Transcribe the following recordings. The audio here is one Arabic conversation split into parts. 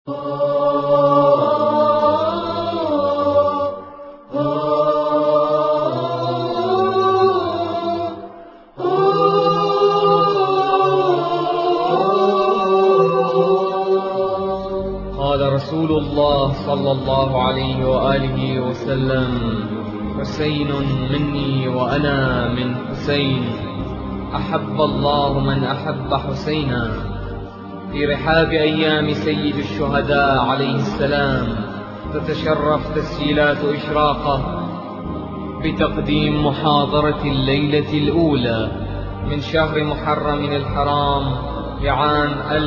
قال رسول الله صلى الله عليه وآله وسلم: حسين مني وأنا من حسين، أحب الله من أحب حسينا. في رحاب أيام سيد الشهداء عليه السلام تتشرف تسجيلات إشراقة بتقديم محاضرة الليلة الأولى من شهر محرم الحرام لعام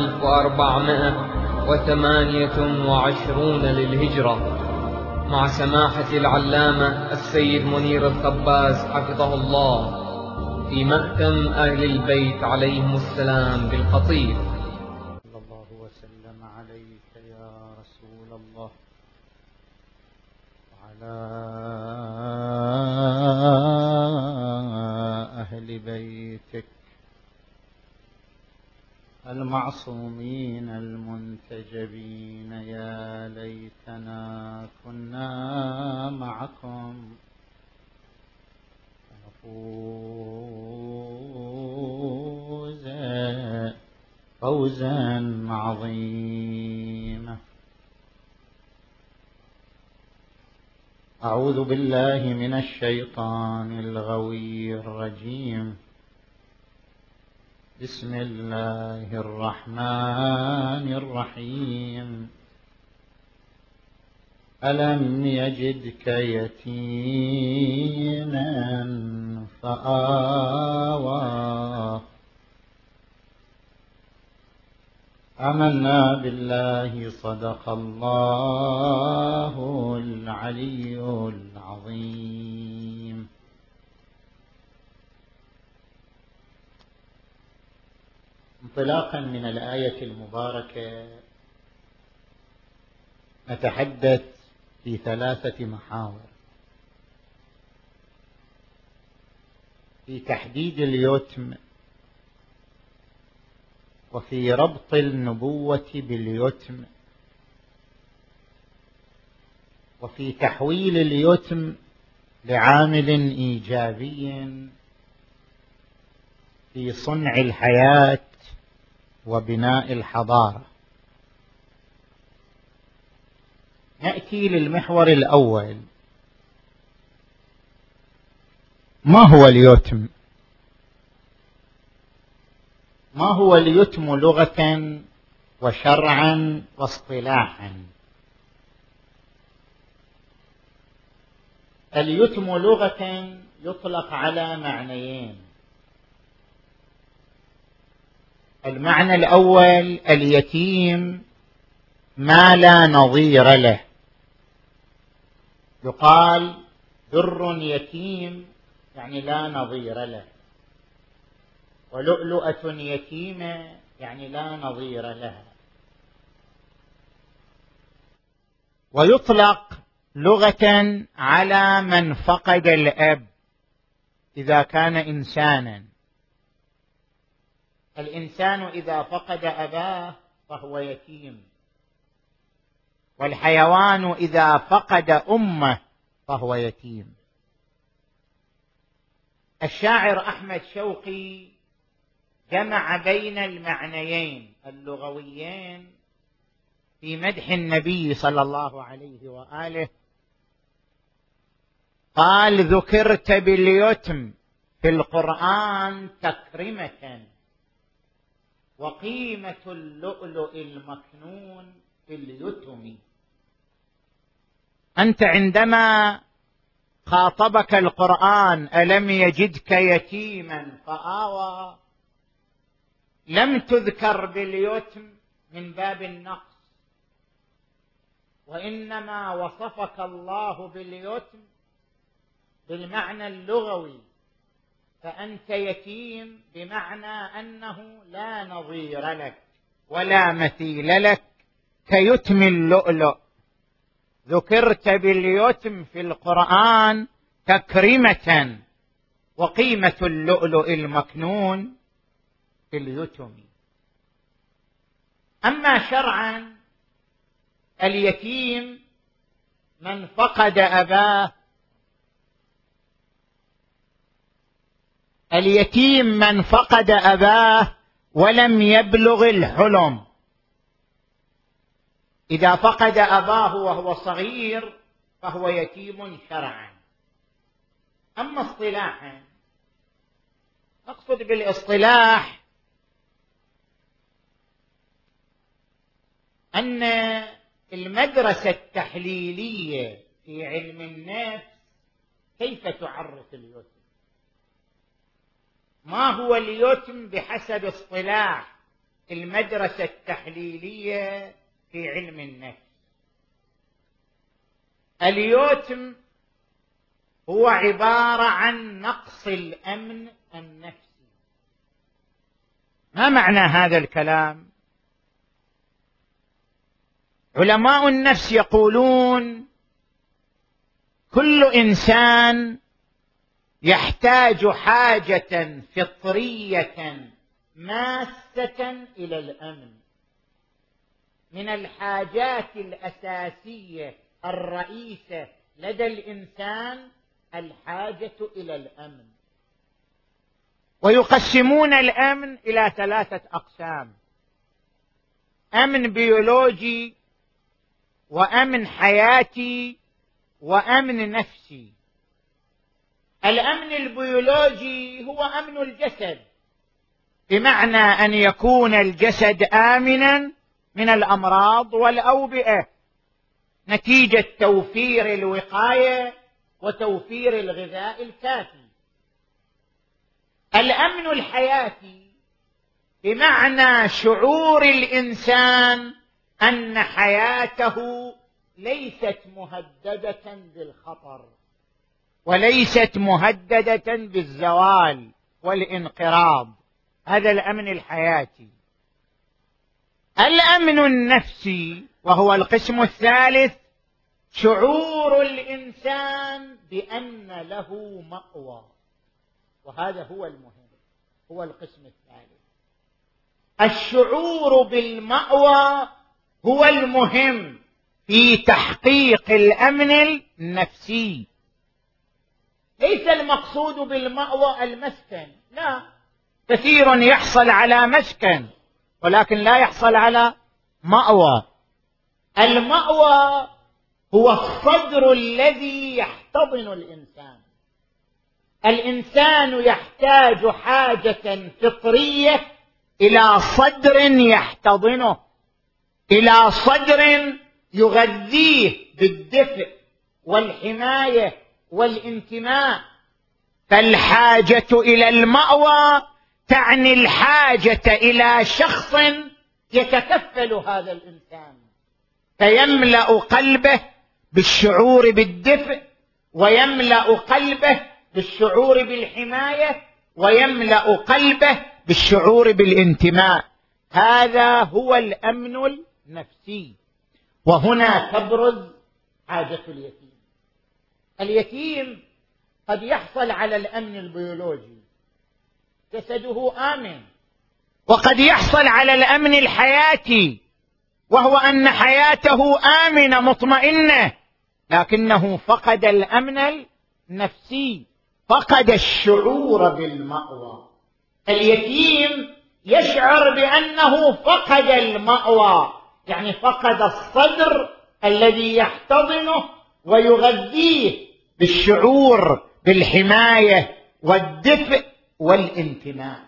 1428 للهجرة، مع سماحة العلامة السيد منير الخباز حفظه الله، في مأتم أهل البيت عليهم السلام بالخطيب. صلى الله وسلم عليك يا رسول الله وعلى أهل بيتك المعصومين المنتجبين. يا ليتنا كنا معكم فنفوز فوزا عظيما. أعوذ بالله من الشيطان الغوي الرجيم. بسم الله الرحمن الرحيم. ألم يجدك يتيما فآوى. آمنا بالله، صدق الله العلي العظيم. انطلاقا من الآية المباركة نتحدث في 3 محاور: في تحديد اليتم، وفي ربط النبوة باليتم، وفي تحويل اليتم لعامل إيجابي في صنع الحياة وبناء الحضارة. نأتي للمحور الأول: ما هو اليتم؟ ما هو اليتم لغة وشرعا واصطلاحا؟ اليتم لغة يطلق على معنيين: المعنى الأول اليتيم ما لا نظير له، يقال در يتيم يعني لا نظير له، ولؤلؤة يتيمة يعني لا نظير لها. ويطلق لغة على من فقد الأب إذا كان إنسانا. الإنسان إذا فقد أباه فهو يتيم، والحيوان إذا فقد أمه فهو يتيم. الشاعر أحمد شوقي جمع بين المعنيين اللغويين في مدح النبي صلى الله عليه وآله. قال: ذكرت باليتم في القرآن تكرمة، وقيمة اللؤلؤ المكنون في اليتم. أنت عندما خاطبك القرآن ألم يجدك يتيما فآوى، لم تذكر باليتم من باب النقص، وإنما وصفك الله باليتم بالمعنى اللغوي، فأنت يتيم بمعنى أنه لا نظير لك ولا مثيل لك كيتم اللؤلؤ. ذكرت باليتم في القرآن تكرمة، وقيمة اللؤلؤ المكنون في اليتم. أما شرعا اليتيم من فقد أباه، اليتيم من فقد أباه ولم يبلغ الحلم. إذا فقد أباه وهو صغير فهو يتيم شرعا. أما اصطلاحا، نقصد بالاصطلاح أن المدرسة التحليلية في علم النفس كيف تعرف اليتم؟ ما هو اليتم بحسب اصطلاح المدرسة التحليلية في علم النفس؟ اليتم هو عبارة عن نقص الأمن النفسي. ما معنى هذا الكلام؟ علماء النفس يقولون كل إنسان يحتاج حاجة فطرية ماسة إلى الأمن. من الحاجات الأساسية الرئيسة لدى الإنسان الحاجة إلى الأمن. ويقسمون الأمن إلى 3 أقسام: أمن بيولوجي، وأمن حياتي، وأمن نفسي. الأمن البيولوجي هو أمن الجسد، بمعنى أن يكون الجسد آمنا من الأمراض والأوبئة نتيجة توفير الوقاية وتوفير الغذاء الكافي. الأمن الحياتي بمعنى شعور الإنسان أن حياته ليست مهددة بالخطر وليست مهددة بالزوال والانقراض. هذا الأمن الحياتي. الأمن النفسي وهو القسم الثالث، شعور الإنسان بأن له مأوى، وهذا هو المهم، هو القسم الثالث. الشعور بالمأوى هو المهم في تحقيق الأمن النفسي. ليس المقصود بالمأوى المسكن، لا، كثير يحصل على مسكن ولكن لا يحصل على مأوى. المأوى هو الصدر الذي يحتضن الإنسان. الإنسان يحتاج حاجة فطرية إلى صدر يحتضنه، إلى صدر يغذيه بالدفء والحماية والانتماء. فالحاجة إلى المأوى تعني الحاجة إلى شخص يتكفل هذا الإنسان، فيملأ قلبه بالشعور بالدفء، ويملأ قلبه بالشعور بالحماية، ويملأ قلبه بالشعور بالانتماء. هذا هو الأمن النفسي. وهنا تبرز حاجة اليتيم. اليتيم قد يحصل على الأمن البيولوجي، جسده آمن، وقد يحصل على الأمن الحياتي، وهو أن حياته آمنة مطمئنة، لكنه فقد الأمن النفسي، فقد الشعور بالمأوى. اليتيم يشعر بأنه فقد المأوى، يعني فقد الصدر الذي يحتضنه ويغذيه بالشعور بالحماية والدفء والانتماء.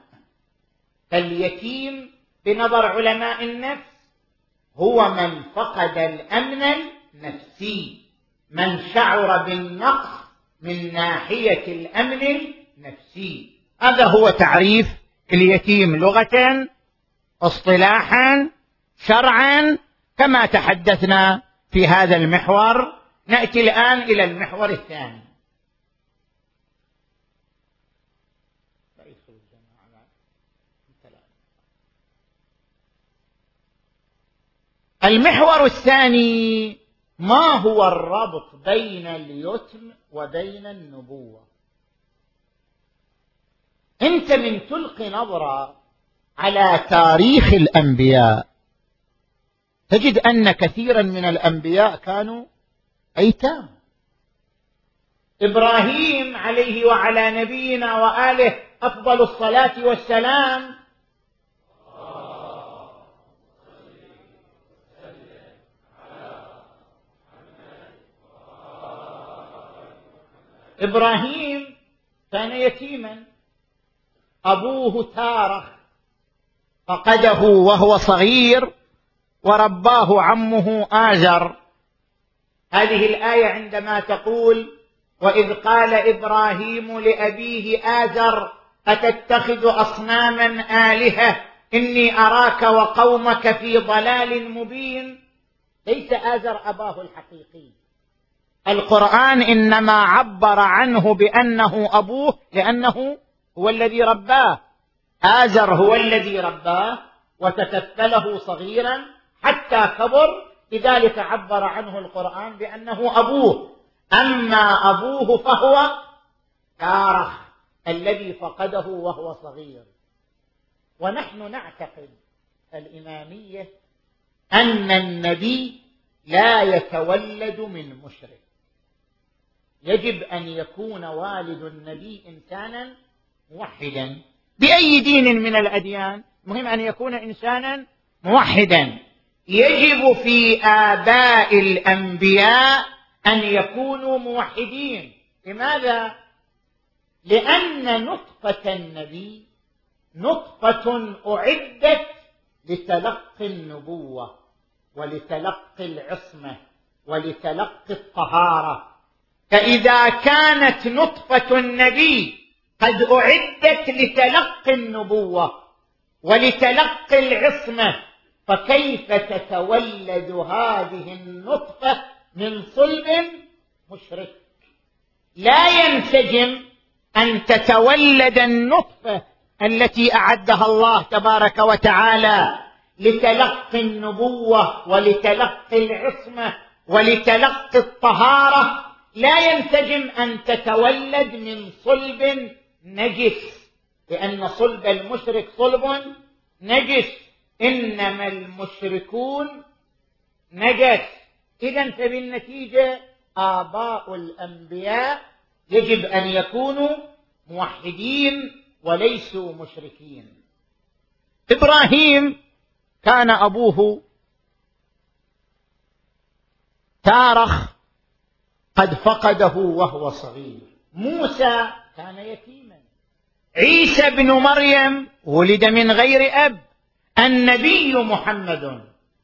اليتيم بنظر علماء النفس هو من فقد الأمن النفسي، من شعر بالنقص من ناحية الأمن النفسي. هذا هو تعريف اليتيم لغة، اصطلاحا، شرعا، كما تحدثنا في هذا المحور. نأتي الآن إلى المحور الثاني. المحور الثاني: ما هو الربط بين اليتم وبين النبوة؟ أنت من تلقي نظرة على تاريخ الأنبياء تجد أن كثيرا من الأنبياء كانوا أيتام. إبراهيم عليه وعلى نبينا وآله أفضل الصلاة والسلام إبراهيم كان يتيما، أبوه تارخ فقده وهو صغير ورباه عمه آزر. هذه الآية عندما تقول: وإذ قال إبراهيم لأبيه آزر أتتخذ أصناما آلهة إني أراك وقومك في ضلال مبين، ليس آزر أباه الحقيقي. القرآن إنما عبر عنه بأنه أبوه لأنه هو الذي رباه. آزر هو الذي رباه وتكفله صغيرا حتى كبر، لذلك عبر عنه القرآن بأنه أبوه. أما أبوه فهو تارخ الذي فقده وهو صغير. ونحن نعتقد الإمامية أن النبي لا يتولد من مشرك، يجب أن يكون والد النبي إنسانا موحدا بأي دين من الأديان، مهم أن يكون إنسانا موحدا. يجب في آباء الأنبياء أن يكونوا موحدين. لماذا؟ لأن نطفة النبي نطفة أعدت لتلقي النبوة ولتلقي العصمة ولتلقي الطهارة. فإذا كانت نطفة النبي قد أعدت لتلقي النبوة ولتلقي العصمة، فكيف تتولد هذه النطفة من صلب مشرك؟ لا ينسجم أن تتولد النطفة التي أعدها الله تبارك وتعالى لتلقي النبوة ولتلقي العصمة ولتلقي الطهارة، لا ينسجم أن تتولد من صلب نجس، لأن صلب المشرك صلب نجس، إنما المشركون نجس. إذن فبالنتيجة آباء الأنبياء يجب أن يكونوا موحدين وليسوا مشركين. إبراهيم كان أبوه تارخ قد فقده وهو صغير. موسى كان يتيما. عيسى بن مريم ولد من غير أب. النبي محمد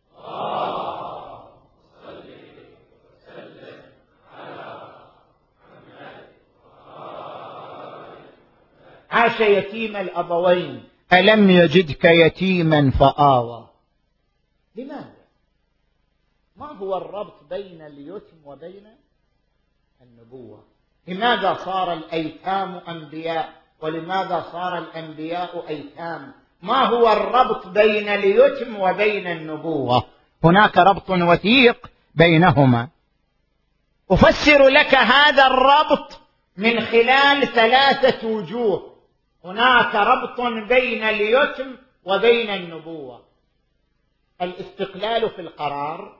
عاش يتيم الأبوين. ألم يجدك يتيما فآوى. لماذا؟ ما هو الربط بين اليتم وبين النبوة؟ لماذا صار الأيتام أنبياء ولماذا صار الأنبياء أيتام؟ ما هو الربط بين اليتم وبين النبوة؟ هناك ربط وثيق بينهما. أفسر لك هذا الربط من خلال 3 وجوه. هناك ربط بين اليتم وبين النبوة. الاستقلال في القرار،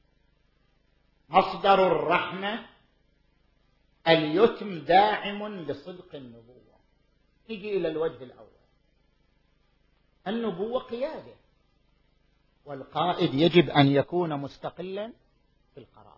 مصدر الرحمة. اليتم داعم لصدق النبوة. نجي إلى الوجه الأول. النبوة قيادة، والقائد يجب أن يكون مستقلا في القرار.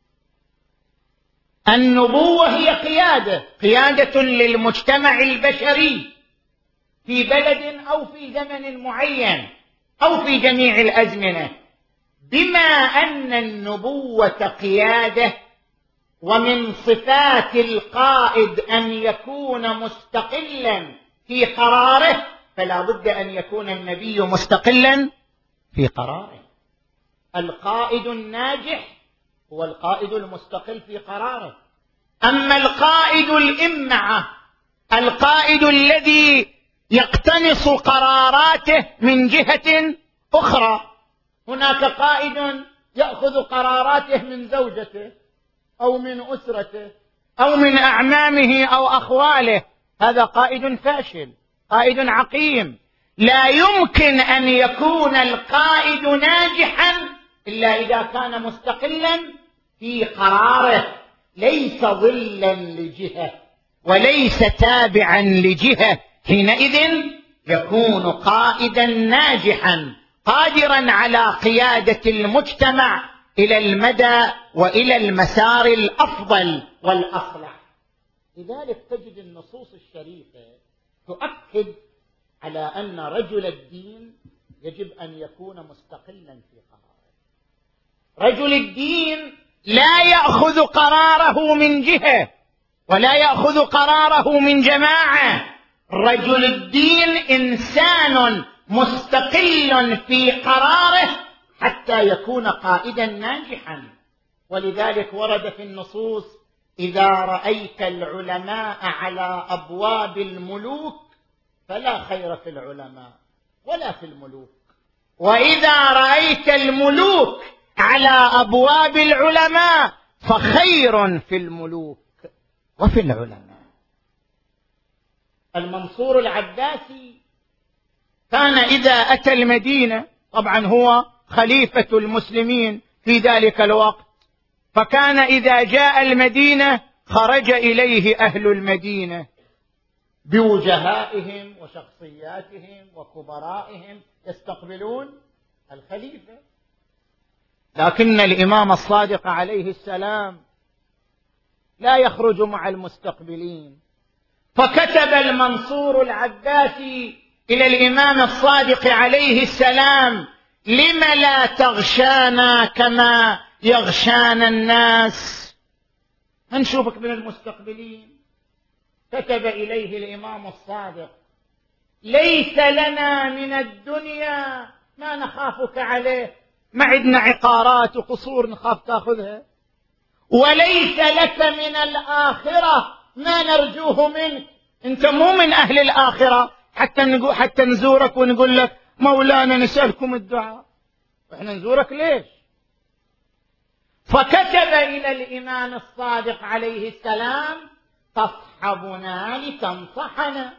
النبوة هي قيادة للمجتمع البشري في بلد أو في زمن معين أو في جميع الأزمنة. بما أن النبوة قيادة ومن صفات القائد أن يكون مستقلا في قراره، فلا بد أن يكون النبي مستقلا في قراره. القائد الناجح هو القائد المستقل في قراره. أما القائد الإمعة، القائد الذي يقتنص قراراته من جهة أخرى. هناك قائد يأخذ قراراته من زوجته أو من أسرته أو من أعمامه أو أخواله، هذا قائد فاشل، قائد عقيم. لا يمكن أن يكون القائد ناجحا إلا إذا كان مستقلا في قراره، ليس ظلا لجهة وليس تابعا لجهة. حينئذ يكون قائدا ناجحا قادرا على قيادة المجتمع إلى المدى وإلى المسار الأفضل والأصلح. لذلك تجد النصوص الشريفة تؤكد على أن رجل الدين يجب أن يكون مستقلا في قراره. رجل الدين لا يأخذ قراره من جهة ولا يأخذ قراره من جماعة. رجل الدين إنسان مستقل في قراره حتى يكون قائدا ناجحا. ولذلك ورد في النصوص: إذا رأيت العلماء على أبواب الملوك فلا خير في العلماء ولا في الملوك، وإذا رأيت الملوك على أبواب العلماء فخير في الملوك وفي العلماء. المنصور العباسي كان إذا أتى المدينة، طبعا هو خليفة المسلمين في ذلك الوقت، فكان إذا جاء المدينة خرج إليه أهل المدينة بوجهائهم وشخصياتهم وكبرائهم يستقبلون الخليفة. لكن الإمام الصادق عليه السلام لا يخرج مع المستقبلين، فكتب المنصور العباسي إلى الإمام الصادق عليه السلام: لم لا تغشانا كما يغشانا الناس، هنشوفك من المستقبلين. كتب إليه الإمام الصادق: ليس لنا من الدنيا ما نخافك عليه، ما عندنا عقارات وقصور نخاف تأخذها، وليس لك من الآخرة ما نرجوه منك، أنت مو من أهل الآخرة حتى نزورك ونقول لك مولانا نسألكم الدعاء، وإحنا نزورك ليش؟ فكتب إلى الإمام الصادق عليه السلام: تصحبنا لتنصحنا.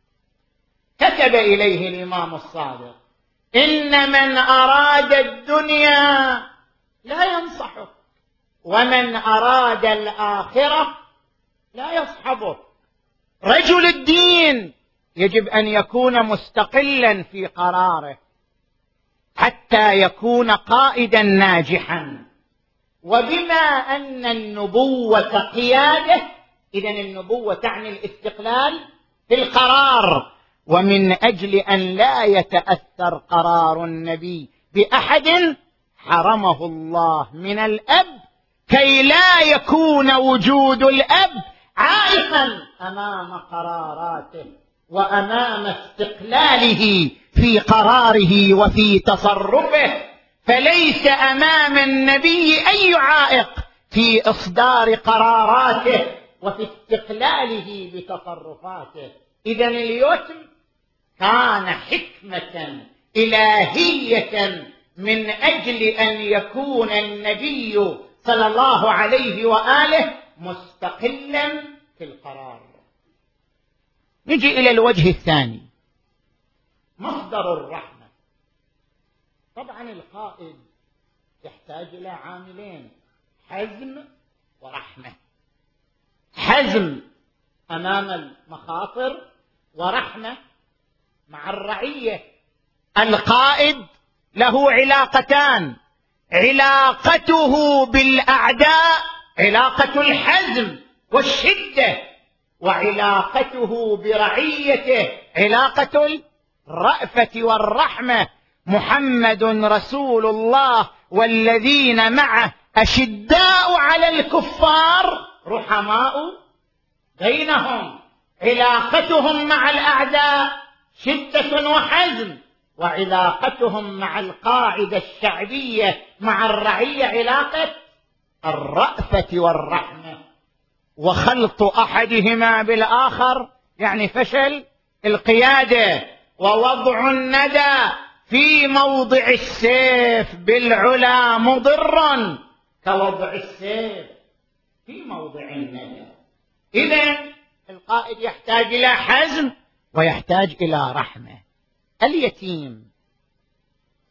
كتب إليه الإمام الصادق: إن من أراد الدنيا لا ينصحك، ومن أراد الآخرة لا يصحبك. رجل الدين يجب أن يكون مستقلا في قراره حتى يكون قائدا ناجحا. وبما أن النبوة قيادة، إذن النبوة تعني الاستقلال في القرار، ومن أجل أن لا يتأثر قرار النبي بأحد حرمه الله من الأب كي لا يكون وجود الأب عائقا أمام قراراته وأمام استقلاله في قراره وفي تصرفه. فليس أمام النبي أي عائق في إصدار قراراته وفي استقلاله بتصرفاته. إذن اليتم كان حكمة إلهية من أجل أن يكون النبي صلى الله عليه وآله مستقلا في القرار. نجي إلى الوجه الثاني، مصدر الرحمة. طبعا القائد يحتاج إلى عاملين: حزم ورحمة. حزم أمام المخاطر، ورحمة مع الرعية. القائد له علاقتان: علاقته بالأعداء علاقة الحزم والشدة، وعلاقته برعيته علاقة الرأفة والرحمة. محمد رسول الله والذين معه أشداء على الكفار رحماء بينهم. علاقتهم مع الأعداء شدة وحزم، وعلاقتهم مع القاعدة الشعبية مع الرعية علاقة الرأفة والرحمة. وخلط أحدهما بالآخر يعني فشل القيادة، ووضع الندى في موضع السيف بالعلا مضر كوضع السيف في موضع الندى. إذن القائد يحتاج إلى حزم ويحتاج إلى رحمة.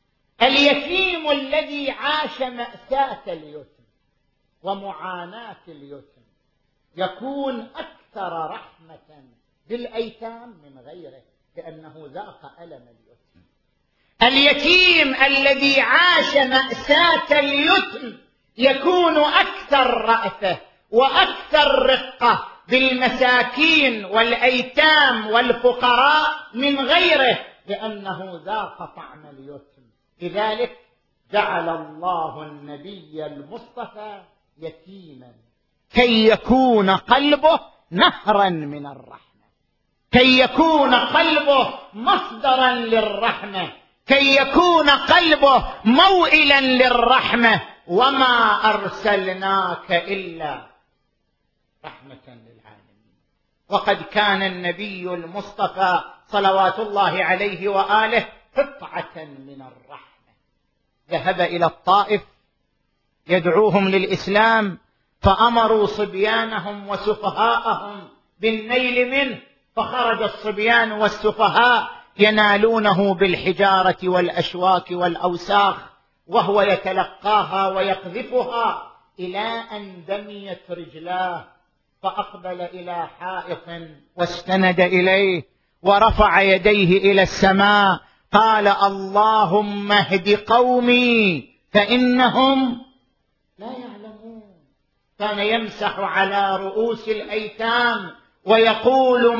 اليتيم الذي عاش مأساة اليتم ومعاناة اليتم يكون أكثر رحمة بالأيتام من غيره، لأنه ذاق ألم اليتم. اليتيم الذي عاش مأساة اليتم يكون أكثر رأفة وأكثر رقة بالمساكين والأيتام والفقراء من غيره، لأنه ذاق طعم اليتم. لذلك جعل الله النبي المصطفى يتيما كي يكون قلبه نهرا من الرحمة، كي يكون قلبه مصدرا للرحمة، كي يكون قلبه موئلا للرحمة. وما أرسلناك إلا رحمة للعالمين. وقد كان النبي المصطفى صلوات الله عليه وآله قطعة من الرحمة. ذهب إلى الطائف يدعوهم للإسلام، فأمروا صبيانهم وسفهاءهم بالنيل منه، فخرج الصبيان والسفهاء ينالونه بالحجارة والأشواك والأوساخ، وهو يتلقاها ويقذفها إلى أن دميت رجلاه، فأقبل إلى حائط واستند إليه ورفع يديه إلى السماء، قال: اللهم اهد قومي فإنهم لا يعلمون. كان يمسح على رؤوس الأيتام ويقول: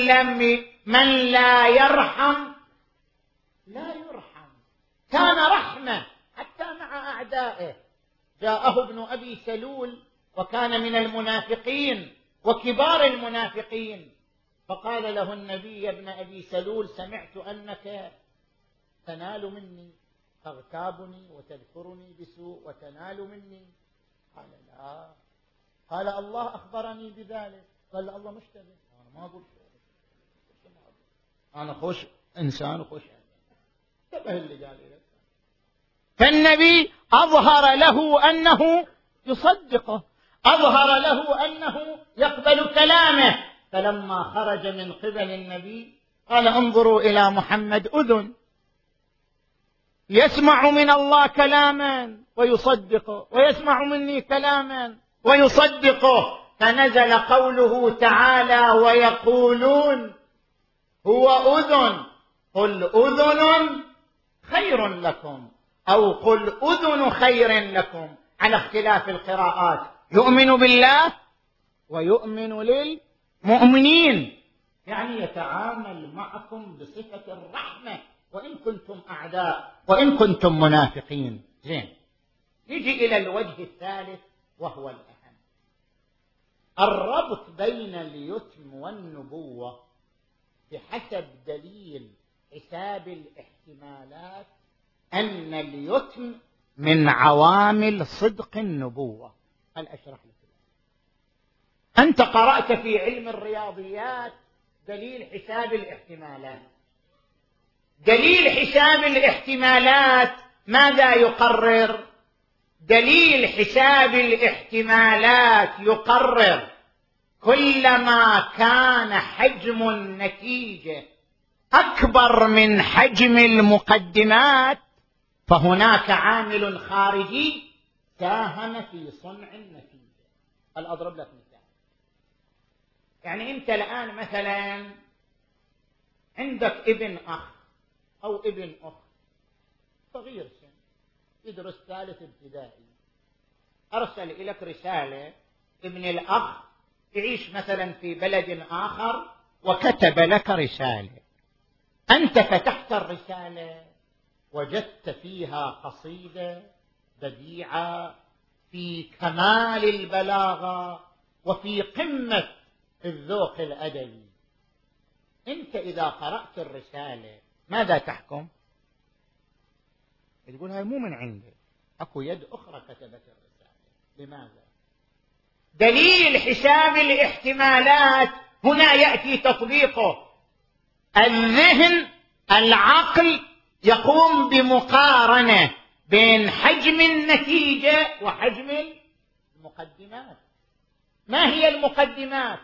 من لا يرحم لا يرحم. كان رحمة حتى مع أعدائه. جاءه ابن أبي سلول وكان من المنافقين وكبار المنافقين، فقال له النبي: يا ابن أبي سلول، سمعت أنك تنال مني، تغتابني وتذكرني بسوء وتنال مني. قال: لا. قال: الله أخبرني بذلك. قال: الله مشتبه، أنا ما أقول شيء، أنا خوش إنسان وخوش انتبه اللي قال لي. فالنبي أظهر له أنه يصدقه، أظهر له أنه يقبل كلامه. فلما خرج من قبل النبي قال: انظروا إلى محمد، أذن يسمع من الله كلاما ويصدقه، ويسمع مني كلاما ويصدقه. فنزل قوله تعالى: ويقولون هو أذن، قل أذن خير لكم، أو قل أذن خير لكم، على اختلاف القراءات. يؤمن بالله ويؤمن للمؤمنين، يعني يتعامل معكم بصفة الرحمة وإن كنتم أعداء وإن كنتم منافقين. زين، نجي إلى الوجه الثالث وهو الأهم، الربط بين اليتم والنبوة بحسب دليل حساب الاحتمالات أن اليتم من عوامل صدق النبوة. هل أشرح لك؟ أنت قرأت في علم الرياضيات دليل حساب الاحتمالات. دليل حساب الاحتمالات ماذا يقرر؟ دليل حساب الاحتمالات يقرر كلما كان حجم النتيجة أكبر من حجم المقدمات فهناك عامل خارجي ساهم في صنع النتيجة. هل أضرب لك مثال؟ يعني أنت الآن مثلا عندك ابن أخ أو ابن أخت صغير سن يدرس ثالث ابتدائي، أرسل إليك رسالة: ابن الأخ يعيش مثلا في بلد آخر وكتب لك رسالة. أنت فتحت الرسالة وجدت فيها قصيدة بديعة في كمال البلاغة وفي قمة الذوق الأدبي. أنت إذا قرأت الرسالة ماذا تحكم؟ تقول هاي مو من عندك، أكو يد أخرى كتبت الرسالة. لماذا؟ دليل حساب الاحتمالات هنا يأتي تطبيقه. الذهن العقل يقوم بمقارنة بين حجم النتيجة وحجم المقدمات. ما هي المقدمات؟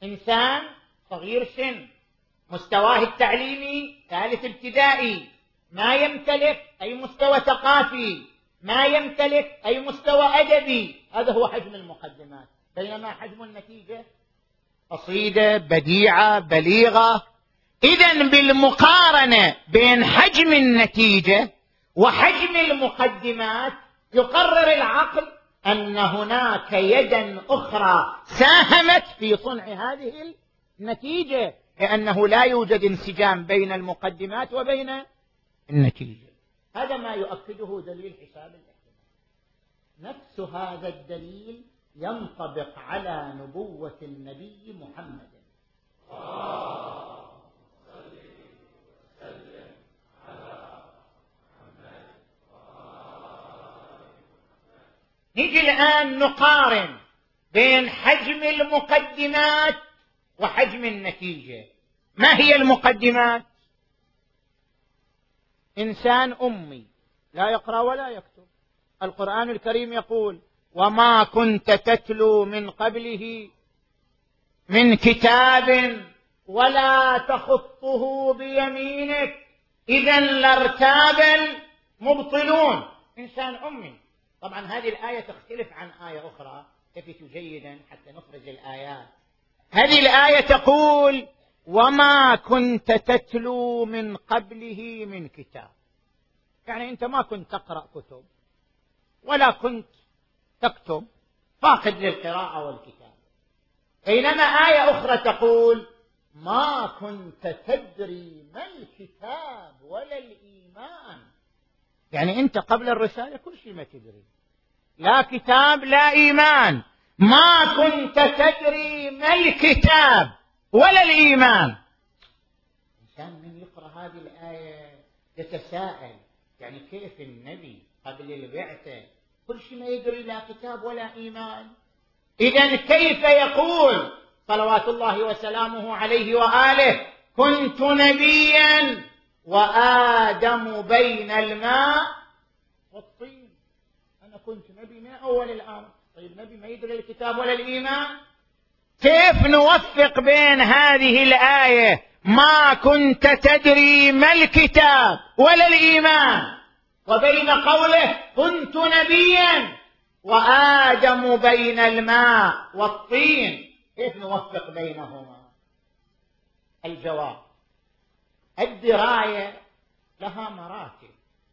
إنسان صغير سن، مستواه التعليمي ثالث ابتدائي، ما يمتلك أي مستوى ثقافي، ما يمتلك أي مستوى أدبي. هذا هو حجم المقدمات. بينما حجم النتيجة قصيدة بديعة بليغة. إذن بالمقارنة بين حجم النتيجة وحجم المقدمات يقرر العقل أن هناك يدا أخرى ساهمت في صنع هذه النتيجة، لأنه لا يوجد انسجام بين المقدمات وبين النتيجة. هذا ما يؤكده دليل حساب الاحتمال. نفس هذا الدليل ينطبق على نبوة النبي محمد. نيجي الآن نقارن بين حجم المقدمات وحجم النتيجة. ما هي المقدمات؟ إنسان أمي لا يقرأ ولا يكتب. القرآن الكريم يقول: وما كنت تتلو من قبله من كتاب ولا تخطه بيمينك إذا لارتاب المبطلون. إنسان أمي. طبعا هذه الآية تختلف عن آية أخرى، التفتوا جيدا حتى نخرج الآيات. هذه الآية تقول: وما كنت تتلو من قبله من كتاب، يعني أنت ما كنت تقرأ كتب ولا كنت تكتب، فاقد للقراءة والكتاب. بينما آية أخرى تقول: ما كنت تدري ما الكتاب ولا الإيمان، يعني أنت قبل الرسالة كل شيء ما تدري، لا كتاب لا إيمان. ما كنت تدري ما الكتاب ولا الإيمان. إنسان من يقرأ هذه الآية يتساءل، يعني كيف النبي قبل البعثة كل شيء ما يدري لا كتاب ولا إيمان؟ إذن كيف يقول صلوات الله وسلامه عليه وآله: كنت نبيا وآدم بين الماء والطين؟ أنا كنت نبي من أول الأمر. طيب نبي ما يدري الكتاب ولا الإيمان؟ كيف نوفق بين هذه الآية ما كنت تدري ما الكتاب ولا الإيمان وبين قوله كنت نبيا وآدم بين الماء والطين؟ كيف نوفق بينهما؟ الجواب: الدراية لها مراتب.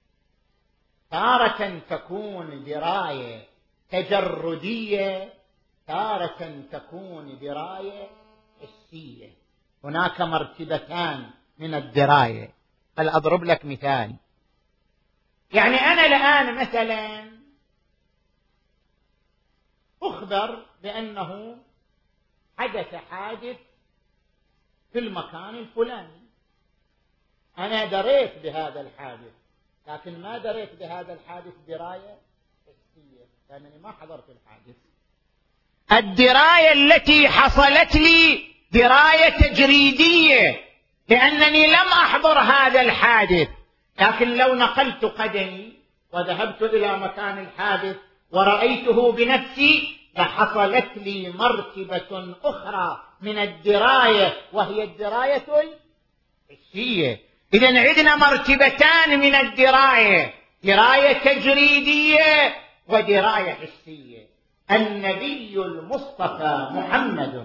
تارة تكون دراية تجردية، تارة تكون دراية حسية. هناك مرتبتان من الدراية. بل أضرب لك مثال. يعني أنا الآن مثلا أخبر بأنه حدث حادث في المكان الفلاني، أنا دريت بهذا الحادث، لكن ما دريت بهذا الحادث دراية حسية لأنني ما حضرت الحادث. الدراية التي حصلت لي دراية تجريدية لأنني لم أحضر هذا الحادث، لكن لو نقلت قدمي وذهبت إلى مكان الحادث ورأيته بنفسي لحصلت لي مرتبة أخرى من الدراية وهي الدراية الحسية. إذن عندنا مرتبتان من الدراية: دراية تجريدية ودراية حسية. النبي المصطفى محمد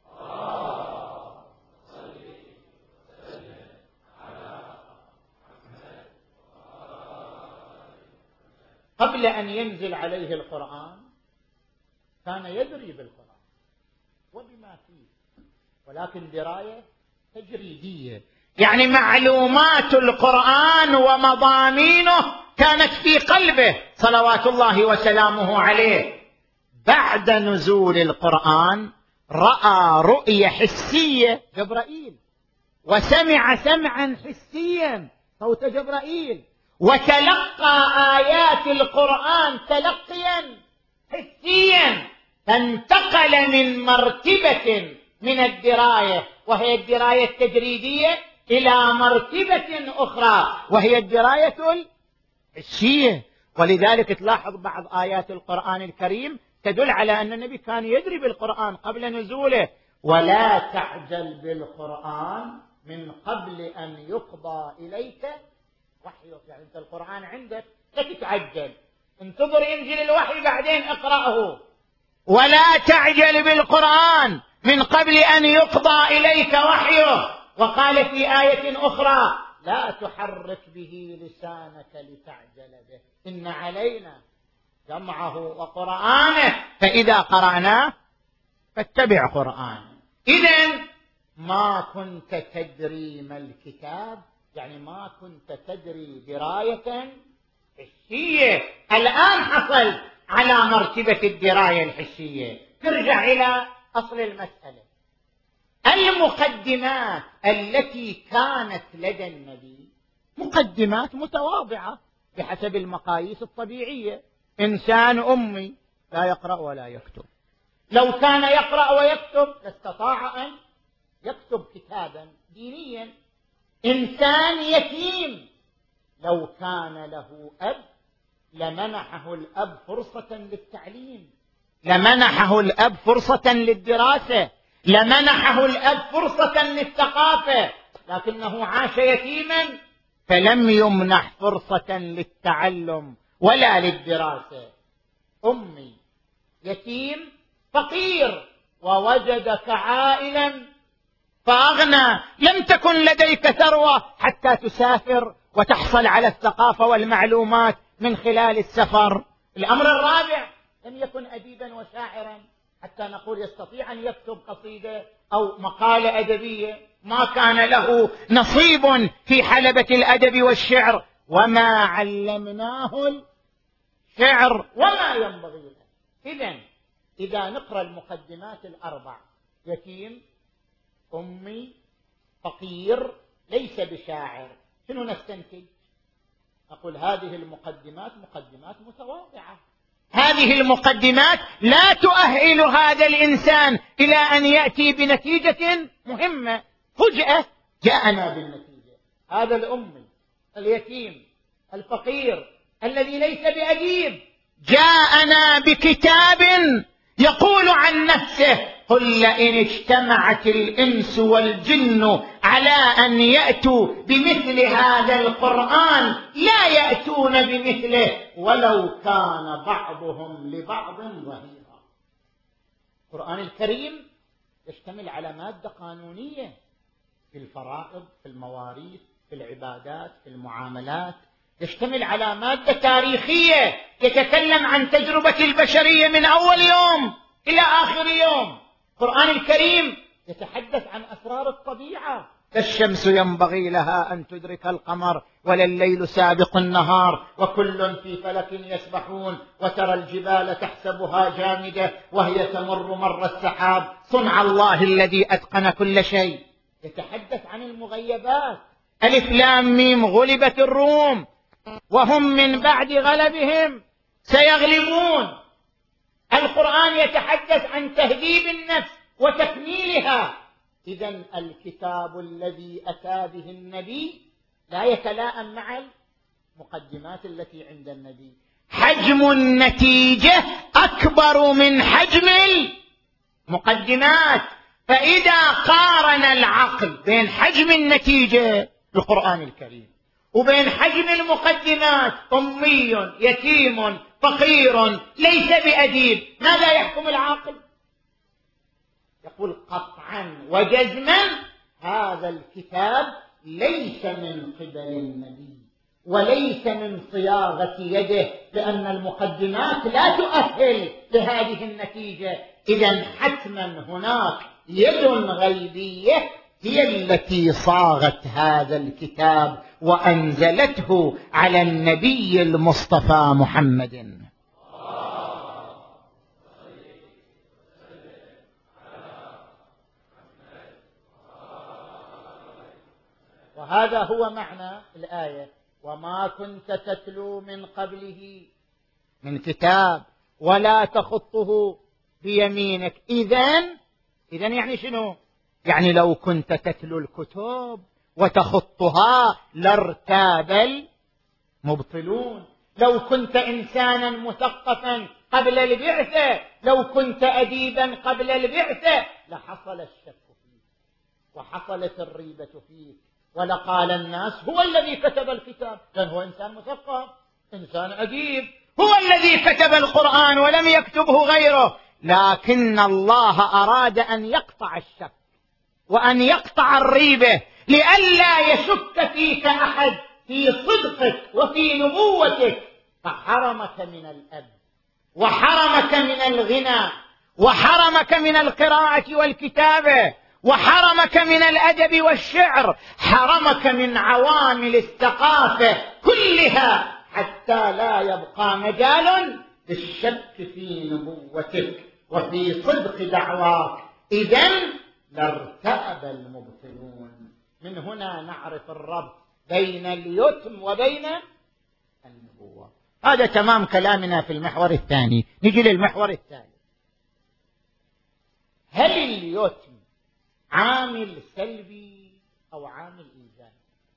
قبل أن ينزل عليه القرآن كان يدري بالقرآن وبما فيه، ولكن دراية تجريدية، يعني معلومات القرآن ومضامينه كانت في قلبه صلوات الله وسلامه عليه. بعد نزول القرآن رأى رؤية حسية جبرائيل، وسمع سمعا حسيا صوت جبرائيل، وتلقى آيات القرآن تلقيا حسيا، فانتقل من مرتبة من الدراية وهي الدراية التجريدية إلى مرتبة أخرى وهي الدراية الحسية. ولذلك تلاحظ بعض آيات القرآن الكريم تدل على أن النبي كان يدري بالقرآن قبل نزوله: ولا تعجل بالقرآن من قبل أن يقضى إليك وحيه، يعني أنت القرآن عندك لا تتعجل، انتظر ينزل الوحي بعدين اقرأه، ولا تعجل بالقرآن من قبل أن يقضى إليك وحيه. وقال في آية أخرى: لا تحرك به لسانك لتعجل به، إن علينا جمعه وقرآنه فإذا قرأناه فاتبع قرآنه. إذن ما كنت تدري ما الكتاب، يعني ما كنت تدري دراية حسية، الآن حصل على مرتبة الدراية الحسية. نرجع إلى أصل المسألة. المقدمات التي كانت لدى النبي مقدمات متواضعة بحسب المقاييس الطبيعية. إنسان أمي لا يقرأ ولا يكتب، لو كان يقرأ ويكتب لاستطاع أن يكتب كتابا دينيا. إنسان يتيم لو كان له أب لمنحه الأب فرصة للتعليم، لمنحه الأب فرصة للدراسة، لمنحه الأب فرصة للثقافة، لكنه عاش يتيما فلم يمنح فرصة للتعلم ولا للدراسة. أمي يتيم فقير ووجدك عائلا فأغنى، لم تكن لديك ثروة حتى تسافر وتحصل على الثقافة والمعلومات من خلال السفر. الأمر الرابع: لم يكن أديبا وشاعرا حتى نقول يستطيع أن يكتب قصيدة أو مقالة أدبية، ما كان له نصيب في حلبة الأدب والشعر، وما علمناه الشعر وما ينبغي له. إذن إذا نقرأ المقدمات الأربع: يتيم، أمي، فقير، ليس بشاعر، شنو نستنتج؟ أقول هذه المقدمات مقدمات متواضعة، هذه المقدمات لا تؤهل هذا الإنسان إلى أن يأتي بنتيجة مهمة. فجأة جاءنا بالنتيجة. هذا الأمي، اليتيم، الفقير، الذي ليس بأديب، جاءنا بكتاب يقول عن نفسه: قل لئن اجتمعت الإنس والجن على أن يأتوا بمثل هذا القرآن لا يأتون بمثله ولو كان بعضهم لبعض ظهيرا. القرآن الكريم يشتمل على مادة قانونية في الفرائض، في المواريث، في العبادات، في المعاملات، يشتمل على مادة تاريخية يتكلم عن تجربة البشرية من أول يوم إلى آخر يوم. القرآن الكريم يتحدث عن أسرار الطبيعة: الشمس ينبغي لها أن تدرك القمر ولا الليل سابق النهار وكل في فلك يسبحون وترى الجبال تحسبها جامدة وهي تمر مر السحاب صنع الله الذي أتقن كل شيء. يتحدث عن المغيبات: ألف لام ميم غلبت الروم وهم من بعد غلبهم سيغلبون. القرآن يتحدث عن تهذيب النفس وتكميلها. إذن الكتاب الذي أتى به النبي لا يتلائم مع المقدمات التي عند النبي. حجم النتيجة أكبر من حجم المقدمات، فإذا قارن العقل بين حجم النتيجة القرآن الكريم وبين حجم المقدمات أمي يتيم فقير ليس بأديب، ماذا يحكم العاقل؟ يقول قطعا وجزما هذا الكتاب ليس من قبل النبي وليس من صياغة يده، لأن المقدمات لا تؤهل لهذه النتيجة. إذن حتما هناك يد غيبية هي التي صاغت هذا الكتاب وأنزلته على النبي المصطفى محمد. وهذا هو معنى الآية: وما كنت تتلو من قبله من كتاب ولا تخطه بيمينك. إذن يعني شنو؟ يعني لو كنت تتلو الكتب وتخطها لارتاب المبطلون. لو كنت إنسانا مثقفا قبل البعثة، لو كنت أديبا قبل البعثة، لحصل الشك فيك وحصلت الريبة فيك ولقال الناس هو الذي كتب الكتاب، لأن هو إنسان مثقف، إنسان أديب، هو الذي كتب القرآن ولم يكتبه غيره. لكن الله أراد أن يقطع الشك وأن يقطع الريبة لئلا يشك فيك أحد في صدقك وفي نبوتك، فحرمك من الأب وحرمك من الغنى وحرمك من القراءة والكتابة وحرمك من الأدب والشعر، حرمك من عوامل الثقافة كلها حتى لا يبقى مجال للشك في نبوتك وفي صدق دعواك، إذن لارتأب المبطلون. من هنا نعرف الربط بين اليتم وبين النبوة. هذا تمام كلامنا في المحور الثاني. نجي للمحور الثالث. هل اليتم عامل سلبي أو عامل إيجابي؟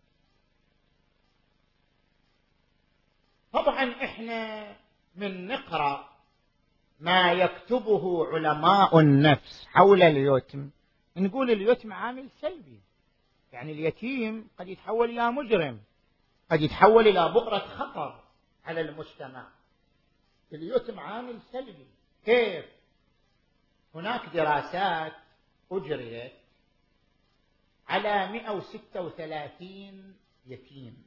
طبعا إحنا من نقرأ ما يكتبه علماء النفس حول اليتم نقول اليتم عامل سلبي، يعني اليتيم قد يتحول إلى مجرم، قد يتحول إلى بؤرة خطر على المجتمع. اليتم عامل سلبي. كيف؟ هناك دراسات أجريت على 136 يتيم،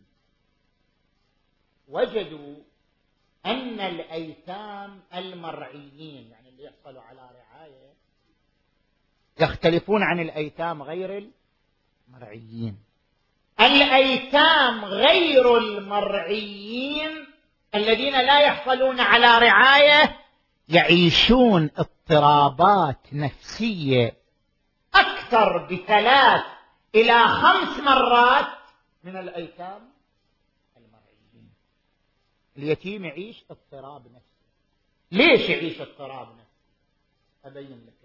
وجدوا أن الأيتام المرعيين، يعني اللي يحصلوا على رعاية، يختلفون عن الأيتام غير المرعيين. الأيتام غير المرعيين الذين لا يحصلون على رعاية يعيشون اضطرابات نفسية أكثر ب3 إلى 5 مرات من الأيتام المرعيين. اليتيم يعيش اضطراب نفسي. ليش يعيش اضطراب نفسي؟ أبين لك.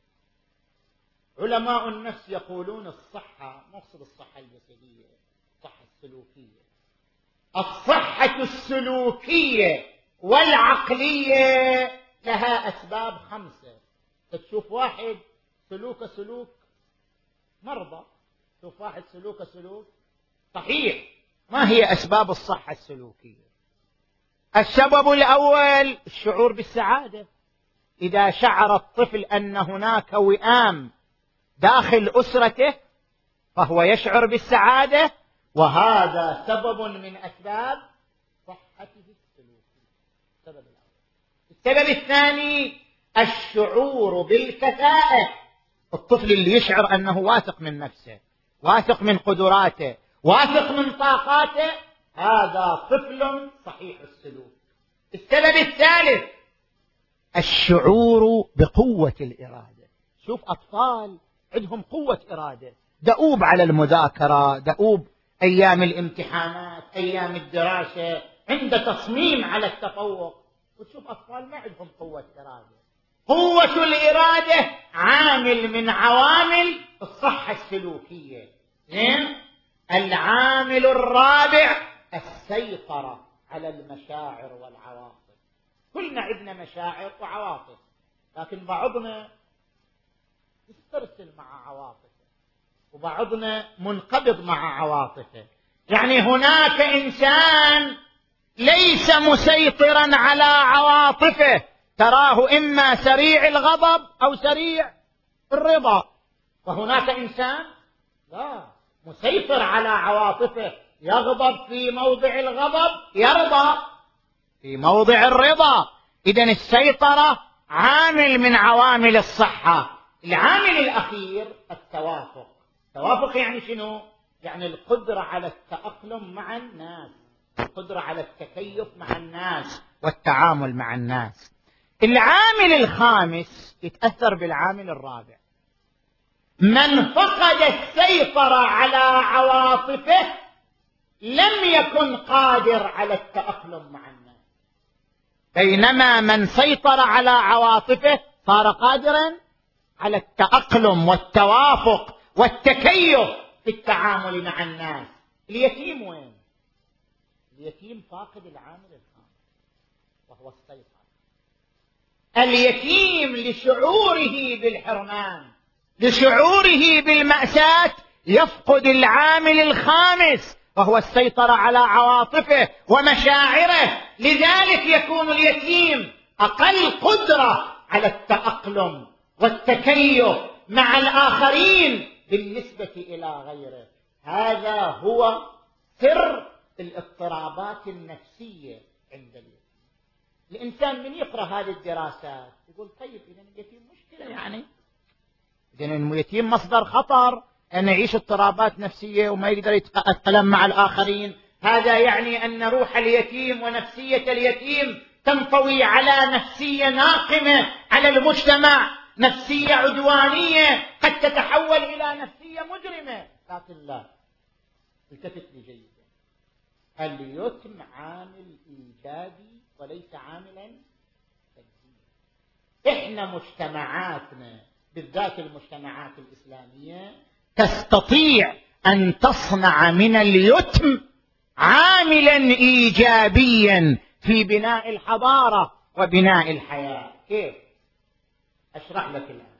علماء النفس يقولون الصحة، مقصد الصحة الجسدية، الصحة السلوكية. الصحة السلوكية والعقلية لها أسباب 5. تشوف واحد سلوك مرضى، تشوف واحد سلوك صحيح. ما هي أسباب الصحة السلوكية؟ السبب الأول الشعور بالسعادة. إذا شعر الطفل أن هناك وئام داخل أسرته فهو يشعر بالسعادة، وهذا سبب من أسباب صحته السلوكية. السبب الأول. السبب الثاني الشعور بالكفاءة. الطفل اللي يشعر أنه واثق من نفسه، واثق من قدراته، واثق من طاقاته، هذا طفل صحيح السلوك. السبب الثالث الشعور بقوة الإرادة. شوف أطفال عندهم قوة إرادة، دؤوب على المذاكرة، دؤوب أيام الامتحانات، أيام الدراسة، عنده تصميم على التفوق. وتشوف أطفال ما عندهم قوة إرادة. قوة الإرادة عامل من عوامل الصحة السلوكية. العامل الرابع السيطرة على المشاعر والعواطف. كلنا عندنا مشاعر وعواطف، لكن بعضنا يسترسل مع عواطفه وبعضنا منقبض مع عواطفه. يعني هناك إنسان ليس مسيطرا على عواطفه، تراه إما سريع الغضب أو سريع الرضا، وهناك إنسان لا مسيطر على عواطفه، يغضب في موضع الغضب، يرضى في موضع الرضا. إذن السيطرة عامل من عوامل الصحة. العامل الأخير التوافق. التوافق يعني شنو؟ يعني القدرة على التأقلم مع الناس، القدرة على التكيف مع الناس والتعامل مع الناس. العامل الخامس يتأثر بالعامل الرابع. من فقد السيطرة على عواطفه لم يكن قادر على التأقلم مع الناس، بينما من سيطر على عواطفه صار قادرا على التأقلم والتوافق والتكيف في التعامل مع الناس. اليتيم وين؟ اليتيم فاقد العامل الخامس وهو السيطرة. اليتيم لشعوره بالحرمان، لشعوره بالمأساة، يفقد العامل الخامس وهو السيطرة على عواطفه ومشاعره، لذلك يكون اليتيم أقل قدرة على التأقلم والتكيف مع الآخرين بالنسبة إلى غيره. هذا هو سر الاضطرابات النفسية عند اليتيم. الإنسان من يقرأ هذه الدراسات يقول طيب إذا اليتيم مشكلة، يعني إذا اليتيم مصدر خطر أن يعيش اضطرابات نفسية وما يقدر يتأقلم مع الآخرين. هذا يعني أن روح اليتيم ونفسية اليتيم تنطوي على نفسية ناقمة على المجتمع، نفسية عدوانية قد تتحول إلى نفسية مجرمة. لكن لا، التفت لي جيدا، اليتم عامل إيجابي وليس عاملا سلبيا. إحنا مجتمعاتنا بالذات المجتمعات الإسلامية تستطيع أن تصنع من اليتم عاملا إيجابيا في بناء الحضارة وبناء الحياة. كيف؟ أشرح لك الآن.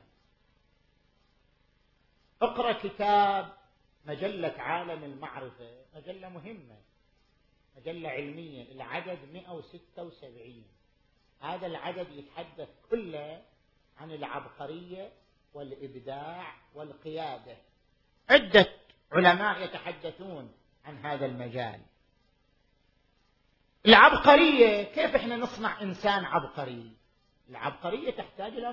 اقرأ كتاب مجلة عالم المعرفة، مجلة مهمة، مجلة علمية، العدد 176. هذا العدد يتحدث كله عن العبقرية والإبداع والقيادة. عدة علماء يتحدثون عن هذا المجال. العبقرية، كيف احنا نصنع إنسان عبقري؟ العبقرية تحتاج إلى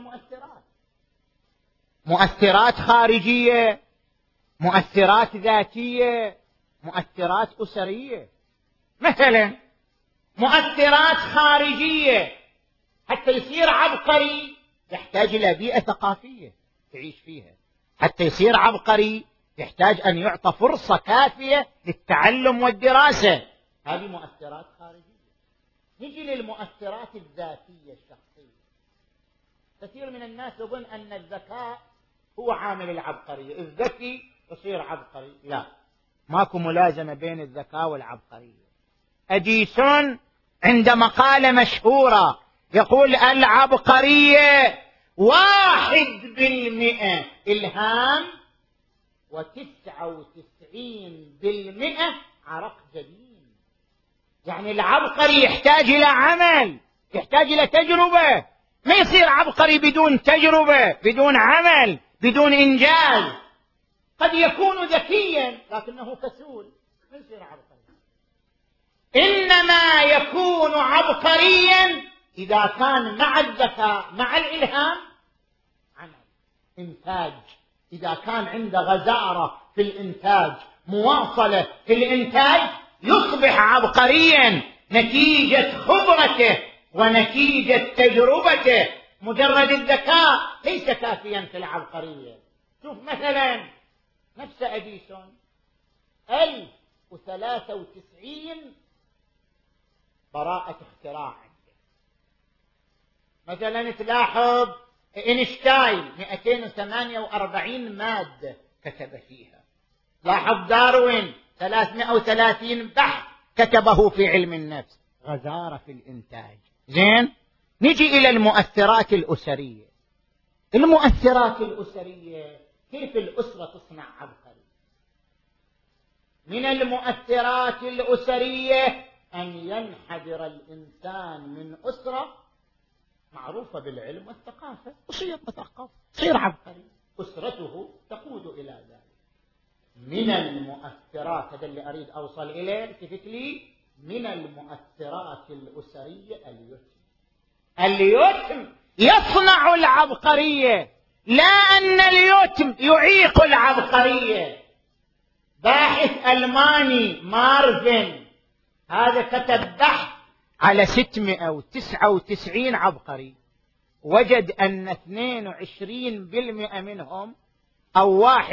مؤثرات خارجية، مؤثرات ذاتية، مؤثرات أسرية. مثلا مؤثرات خارجية، حتى يصير عبقري يحتاج إلى بيئة ثقافية تعيش فيها. حتى يصير عبقري يحتاج أن يعطى فرصة كافية للتعلم والدراسة. هذه مؤثرات خارجية. نجي للمؤثرات الذاتية الشخصية. كثير من الناس يظن أن الذكاء هو عامل العبقرية، الذكي يصير عبقري. لا، ماكو ملازمة بين الذكاء والعبقرية. أديسون عند مقالة مشهورة يقول العبقرية 1% إلهام و99% عرق جبين. يعني العبقري يحتاج إلى عمل، يحتاج إلى تجربة. ما يصير عبقري بدون تجربة، بدون عمل، بدون إنجاز. قد يكون ذكيا لكنه كسول، ما يصير عبقري. إنما يكون عبقريا إذا كان مع الذكاء مع الإلهام عمل، إنتاج. إذا كان عنده غزارة في الإنتاج، مواصلة في الإنتاج، يصبح عبقريا نتيجة خبرته ونتيجة تجربته. مجرد الذكاء ليس كافيا في العبقرية. شوف مثلا نفس أديسون 1093 براءة اختراع. مثلا تلاحظ إينشتاين 248 مادة كتب فيها. لاحظ داروين 330 بحث كتبه في علم النفس. غزارة في الإنتاج. زين، نجي إلى المؤثرات الأسرية. المؤثرات الأسرية، كيف الأسرة تصنع عبقري؟ من المؤثرات الأسرية أن ينحدر الإنسان من أسرة معروفة بالعلم والثقافة، يصير مثقف، يصير عبقري. أسرته تقود إلى ذلك. من المؤثرات، هذا اللي أريد أوصل إليه، التفت لي، من المؤثرات الأسرية اليتم يصنع العبقرية، لا أن اليتم يعيق العبقرية. باحث ألماني مارفن هذا كتب بحث على 699 عبقري، وجد أن 22% منهم أو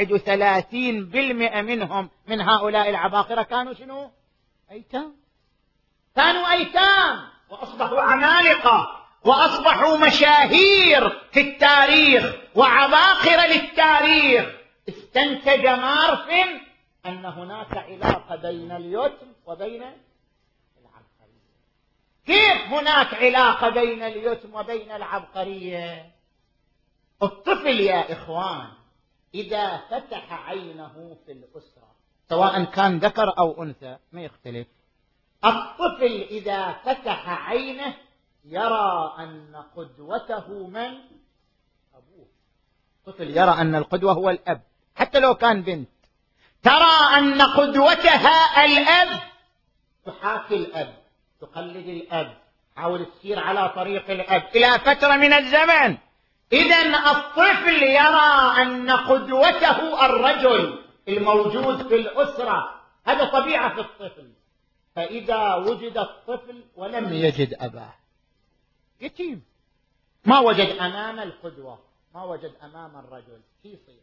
31% منهم من هؤلاء العباقرة كانوا شنو؟ أيتام. كانوا أيتام وأصبحوا عمالقة وأصبحوا مشاهير في التاريخ وعباقرة للتاريخ. استنتج مارفن أن هناك علاقة بين اليتم وبين العبقرية. كيف هناك علاقة بين اليتم وبين العبقرية؟ الطفل يا إخوان إذا فتح عينه في الأسرة سواء كان ذكر أو أنثى ما يختلف. الطفل إذا فتح عينه يرى أن قدوته من؟ أبوه. الطفل يرى أن القدوة هو الأب حتى لو كان بنت، ترى أن قدوتها الأب، تحاكي الأب، تقلد الأب، حاول تسير على طريق الأب إلى فترة من الزمن. إذن الطفل يرى أن قدوته الرجل الموجود في الأسرة، هذا طبيعة في الطفل. فإذا وجد الطفل ولم يجد أباه، يتيم، ما وجد أمام القدوة، ما وجد أمام الرجل، يصير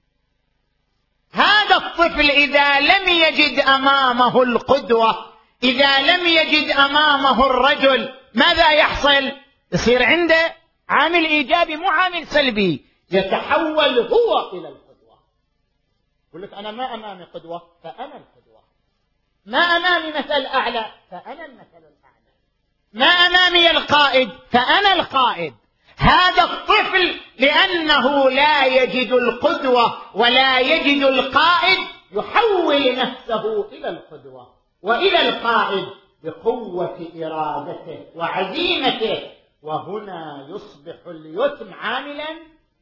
هذا الطفل إذا لم يجد أمامه القدوة، إذا لم يجد أمامه الرجل، ماذا يحصل؟ يصير عنده عامل إيجابي مو عامل سلبي، يتحول هو إلى القدوة. يقول لك أنا ما أمامي قدوة فأنا القدوة، ما أمامي مثل أعلى فأنا المثل الأعلى، ما أمامي القائد فأنا القائد. هذا الطفل لأنه لا يجد القدوة ولا يجد القائد يحول نفسه إلى القدوة وإلى القائد بقوة إرادته وعزيمته، وهنا يصبح اليتم عاملا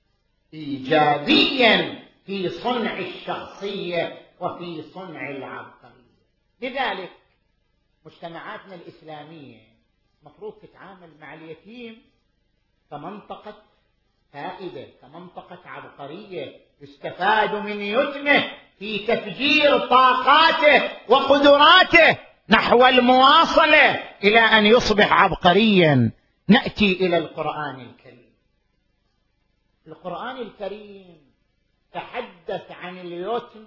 إيجابيا في صنع الشخصية وفي صنع العبقرية. لذلك مجتمعاتنا الإسلامية مفروض تتعامل مع اليتيم كمنطقة فائدة، كمنطقة عبقرية، يستفاد من يتمه في تفجير طاقاته وقدراته نحو المواصلة إلى أن يصبح عبقريا. نأتي إلى القرآن الكريم. القرآن الكريم تحدث عن اليتم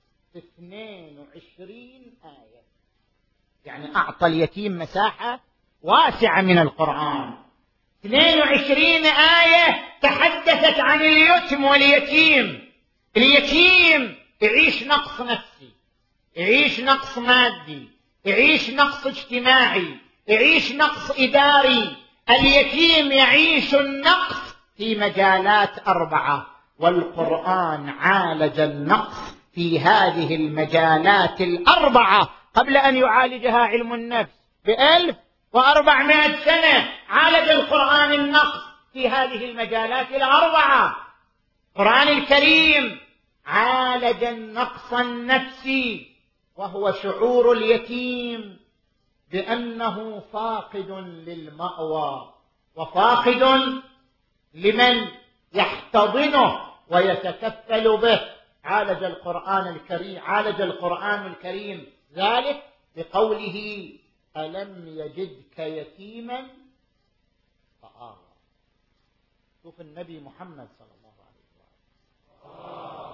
22 آية، يعني أعطى اليتيم مساحة واسعة من القرآن. 22 آية تحدثت عن اليتم واليتيم. اليتيم يعيش نقص نفسي، يعيش نقص مادي، يعيش نقص اجتماعي، يعيش نقص إداري. اليتيم يعيش النقص في مجالات 4، والقرآن عالج النقص في هذه المجالات 4 قبل أن يعالجها علم النفس. ب1400 سنة عالج القرآن النقص في هذه المجالات 4. القرآن الكريم عالج النقص النفسي، وهو شعور اليتيم بأنه فاقد للمأوى وفاقد لمن يحتضنه ويتكفل به. عالج القرآن الكريم ذلك بقوله ألم يجدك يتيما فآوى. شوف النبي محمد صلى الله عليه وسلم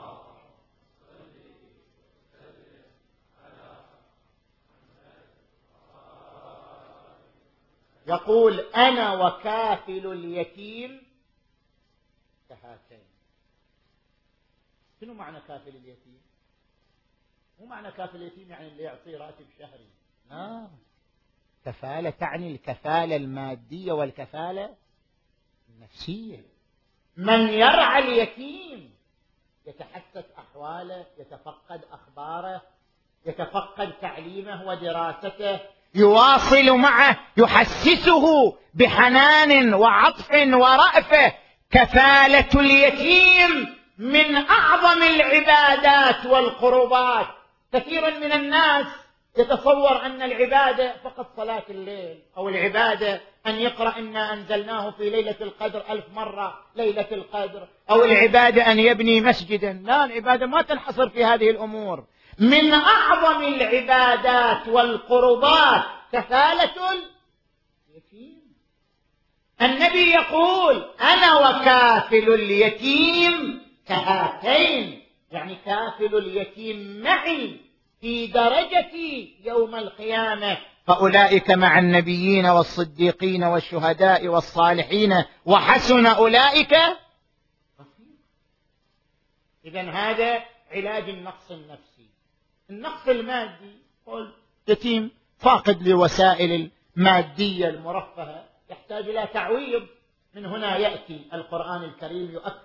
يقول أنا وكافل اليتيم كهاتين. شنو معنى كافل اليتيم؟ مو معنى كافل اليتيم يعني اللي يعطيه راتب شهري، لا. كفالة تعني الكفالة المادية والكفالة النفسية. من يرعى اليتيم يتحسس أحواله، يتفقد أخباره، يتفقد تعليمه ودراسته، يواصل معه، يحسسه بحنان وعطف ورأفة. كفالة اليتيم من أعظم العبادات والقربات. كثير من الناس يتصور أن العبادة فقط صلاة الليل، أو العبادة أن يقرأ إنا أنزلناه في ليلة القدر 1000 مرة ليلة القدر، أو العبادة أن يبني مسجدا. لا، العبادة ما تنحصر في هذه الأمور. من أعظم العبادات والقربات كفالة اليتيم. النبي يقول أنا وكافل اليتيم كهاتين، يعني كافل اليتيم معي في درجتي يوم القيامة، فأولئك مع النبيين والصديقين والشهداء والصالحين وحسن أولئك رفيقا. إذن هذا علاج النقص النفسي. النقص المادي، قل يتيم فاقد لوسائل المادية المرفهة، يحتاج إلى تعويض. من هنا يأتي القرآن الكريم يؤكد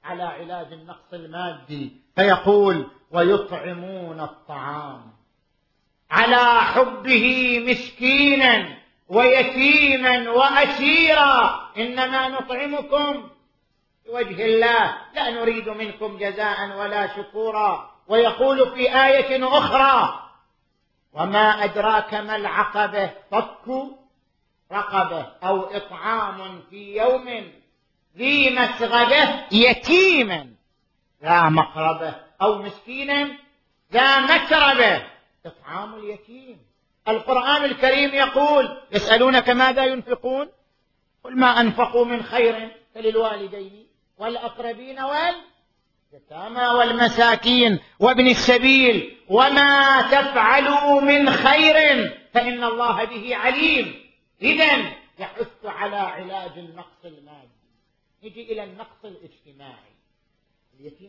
على علاج النقص المادي، فيقول ويطعمون الطعام على حبه مسكينا ويتيما وأسيرا إنما نطعمكم لوجه الله لا نريد منكم جزاء ولا شكورا. ويقول في آية أخرى وما أدراك ما العقبة فك رقبة أو إطعام في يوم ذي مسغبة يتيما ذا مقربة أو مسكينا ذا متربة. إطعام اليتيم. القرآن الكريم يقول يسألونك ماذا ينفقون قل ما أنفقوا من خير فللوالدين والأقربين واليتامى والمساكين وابن السبيل وما تفعلوا من خير فإن الله به عليم. إذن يحث على علاج النقص المادي. نجي إلى النقص الاجتماعي. اليتيم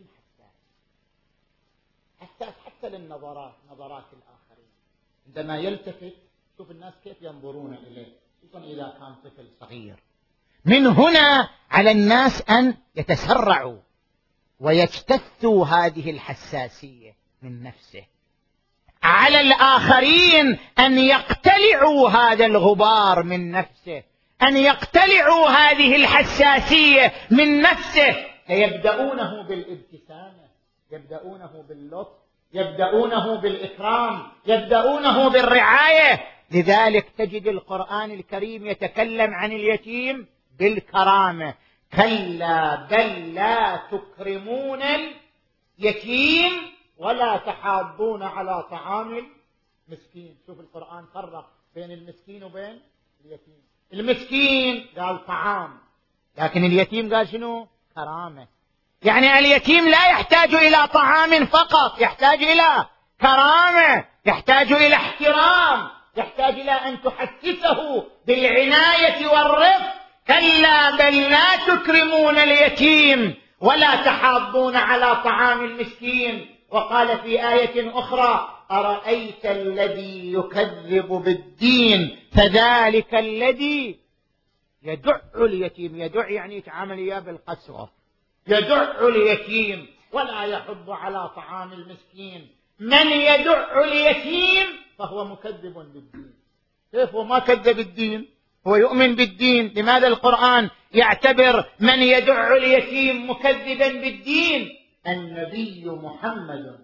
حساس حتى للنظرات، نظرات الآخرين. عندما يلتفت شوف الناس كيف ينظرون إليه، خصوصا إذا كان طفل صغير. من هنا على الناس أن يتسرعوا ويجتثوا هذه الحساسية من نفسه. على الآخرين أن يقتلعوا هذا الغبار من نفسه، أن يقتلعوا هذه الحساسية من نفسه. فيبدأونه بالابتسامة، يبدأونه باللطف، يبدأونه بالإكرام، يبدأونه بالرعاية. لذلك تجد القرآن الكريم يتكلم عن اليتيم بالكرامة. كلا بل لا تكرمون اليتيم ولا تحاضون على طعام المسكين. شوف القرآن فرق بين المسكين وبين اليتيم. المسكين قال طعام، لكن اليتيم قال شنو؟ كرامة. يعني اليتيم لا يحتاج إلى طعام فقط، يحتاج إلى كرامة، يحتاج إلى احترام، يحتاج إلى أن تحسسه بالعناية والرفق. كلا بل لا تكرمون اليتيم ولا تحاضون على طعام المسكين. وقال في آية أخرى أرأيت الذي يكذب بالدين فذلك الذي يدع اليتيم. يدع يعني يتعامل إياه بالقسوة. يدع اليتيم ولا يحض على طعام المسكين. من يدع اليتيم فهو مكذب بالدين. كيف هو ما كذب الدين؟ هو يؤمن بالدين. لماذا القرآن يعتبر من يدع اليتيم مكذبا بالدين؟ النبي محمد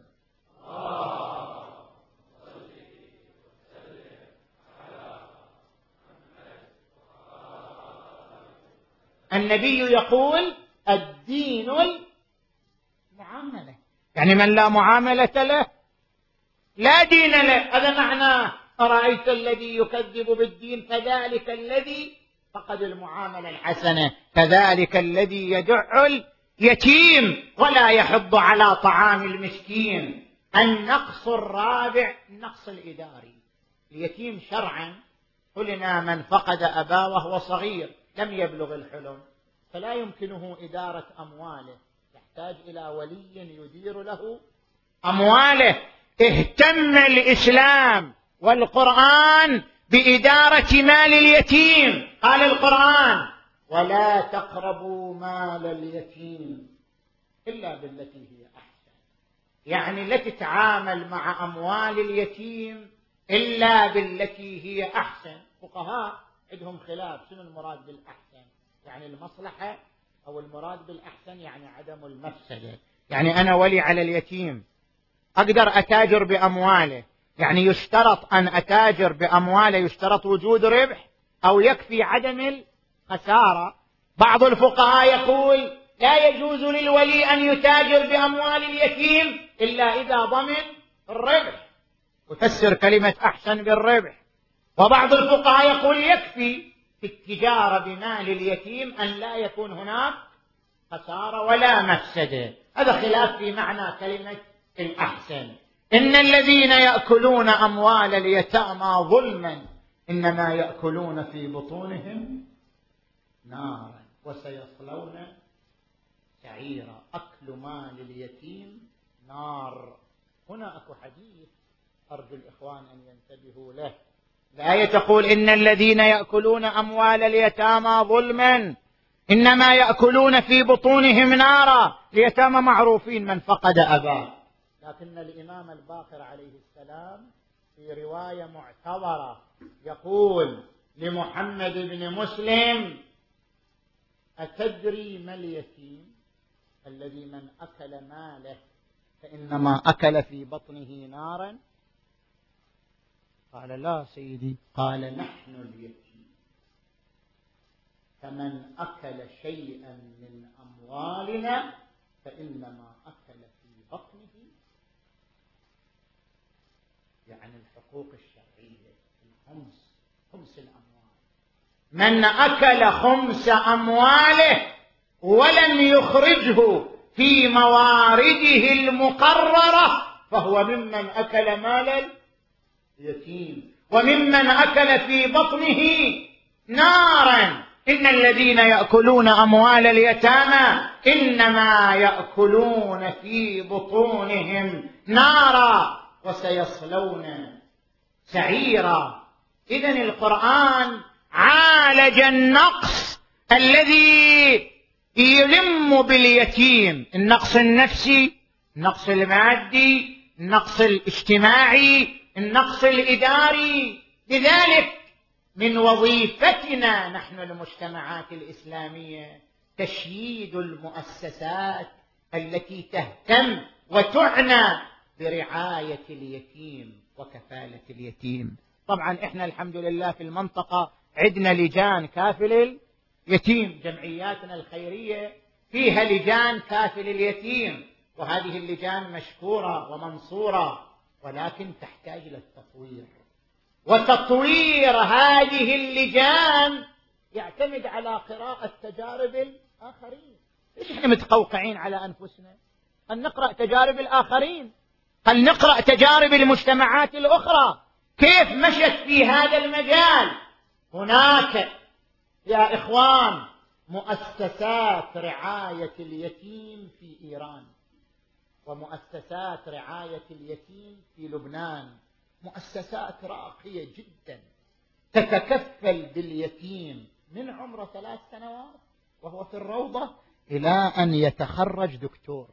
النبي يقول الدين المعاملة، يعني من لا معاملة له لا دين له. هذا معناه أرأيت الذي يكذب بالدين فذلك الذي فقد المعاملة الحسنة، كذلك الذي يدع اليتيم ولا يحض على طعام المسكين. النقص الرابع النقص الإداري. اليتيم شرعا قلنا من فقد أباه وهو صغير لم يبلغ الحلم فلا يمكنه إدارة أمواله، يحتاج إلى ولي يدير له أمواله. اهتم الإسلام والقرآن بإدارة مال اليتيم. قال القرآن ولا تقربوا مال اليتيم إلا بالتي هي أحسن. يعني لا تتعامل مع أموال اليتيم إلا بالتي هي أحسن. فقهاء عندهم خلاف شنو المراد بالأحسن، يعني المصلحة أو المراد بالأحسن يعني عدم المفسدة. يعني أنا ولي على اليتيم أقدر أتاجر بأمواله، يعني يشترط أن أتاجر بأمواله يشترط وجود ربح أو يكفي عدم الخسارة. بعض الفقهاء يقول لا يجوز للولي أن يتاجر بأموال اليتيم إلا إذا ضمن الربح، وتفسر كلمة أحسن بالربح. وبعض الفقهاء يقول يكفي في التجارة بمال اليتيم أن لا يكون هناك خسارة ولا مفسدة. هذا خلاف في معنى كلمة الأحسن. إن الذين يأكلون أموال اليتامى ظلما إنما يأكلون في بطونهم نارا وسيصلون سعيرا. أكل مال اليتيم نار. هنا أكو حديث أرجو الإخوان أن ينتبهوا له. الآية تقول إن الذين يأكلون أموال اليتامى ظلما إنما يأكلون في بطونهم نارا. اليتامى معروفين من فقد أباه. لكن الإمام الباقر عليه السلام في رواية معتبرة يقول لمحمد بن مسلم: أتدري ما اليتيم الذي من أكل ماله فإنما أكل في بطنه نارا؟ قال: لا سيدي. قال: نحن اليتيم، فمن أكل شيئا من أموالنا فإنما أكل في بطنه، يعني الحقوق الشرعية، خمس الأموال. من أكل خمس أمواله ولم يخرجه في موارده المقررة فهو ممن أكل مال اليتيم وممن أكل في بطنه نارا. إن الذين يأكلون أموال اليتامى إنما يأكلون في بطونهم نارا وسيصلون سعيرا. إذن القرآن عالج النقص الذي يلم باليتيم: النقص النفسي، النقص المادي، النقص الاجتماعي، النقص الإداري. لذلك من وظيفتنا نحن المجتمعات الإسلامية تشييد المؤسسات التي تهتم وتعنى برعاية اليتيم وكفالة اليتيم. طبعا احنا الحمد لله في المنطقة عندنا لجان كافل اليتيم، جمعياتنا الخيرية فيها لجان كافل اليتيم، وهذه اللجان مشكورة ومنصورة، ولكن تحتاج إلى التطوير. وتطوير هذه اللجان يعتمد على قراءة تجارب الآخرين. ليش احنا متقوقعين على أنفسنا؟ خل نقرأ تجارب الآخرين، خل نقرأ تجارب المجتمعات الأخرى كيف مشت في هذا المجال. هناك يا إخوان مؤسسات رعاية اليتيم في إيران، ومؤسسات رعاية اليتيم في لبنان، مؤسسات راقية جدا تتكفل باليتيم من عمره 3 سنوات وهو في الروضة إلى أن يتخرج دكتور.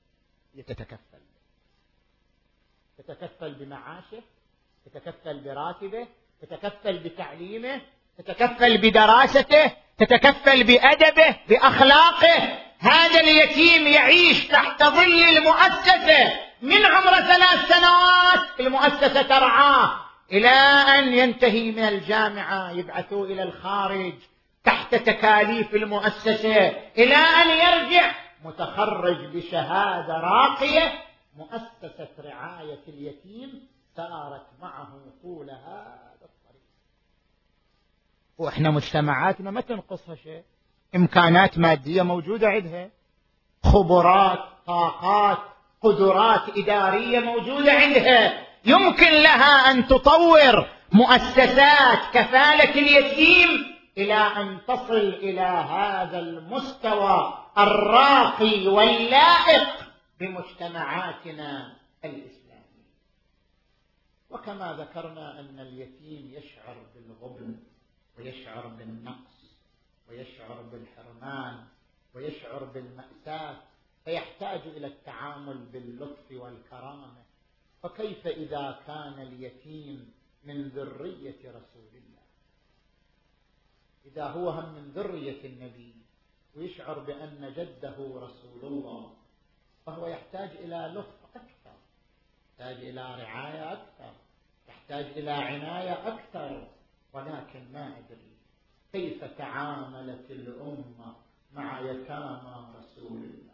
تتكفل بمعاشه، تتكفل براتبه، تتكفل بتعليمه، تتكفل بدراسته، تتكفل بأدبه، بأخلاقه. هذا اليتيم يعيش تحت ظل المؤسسة من عمر 3 سنوات، المؤسسة ترعاه إلى أن ينتهي من الجامعة، يبعثوه إلى الخارج تحت تكاليف المؤسسة إلى أن يرجع متخرج بشهادة راقية. مؤسسة رعاية اليتيم سارت معه طول هذا الطريق. وإحنا مجتمعاتنا ما تنقصها شيء، إمكانات مادية موجودة عندها، خبرات، طاقات، قدرات إدارية موجودة عندها، يمكن لها أن تطور مؤسسات كفالة اليتيم إلى أن تصل إلى هذا المستوى الراقي واللائق بمجتمعاتنا الإسلامية. وكما ذكرنا أن اليتيم يشعر بالغبن ويشعر بالنقص ويشعر بالحرمان ويشعر بالمأساة، فيحتاج إلى التعامل باللطف والكرامة. فكيف إذا كان اليتيم من ذرية رسول الله؟ إذا هو هم من ذرية النبي ويشعر بأن جده رسول الله، فهو يحتاج إلى لطف أكثر، يحتاج إلى رعاية أكثر، يحتاج إلى عناية أكثر. ولكن ما أدري كيف تعاملت الأمة مع يتامى رسول الله،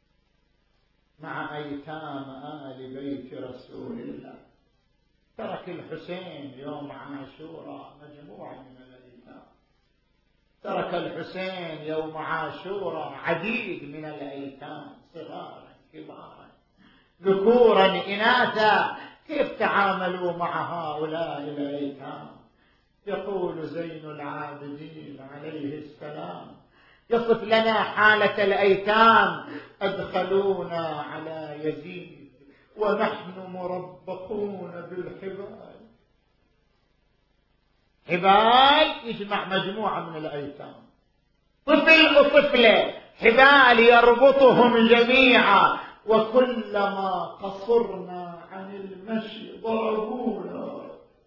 مع أيتام آل بيت رسول الله. ترك الحسين يوم عاشوراء مجموعة من الأيتام، ترك الحسين يوم عاشوراء عديد من الأيتام، صغارا كبارا ذكورا إناثا. كيف تعاملوا مع هؤلاء الأيتام؟ يقول زين العابدين عليه السلام، يصف لنا حالة الأيتام: أدخلونا على يزيد ونحن مربقون بالحبال. حبال يجمع مجموعة من الأيتام، طفل وطفلة، حبال يربطهم جميعا، وكلما قصرنا عن المشي ضربونا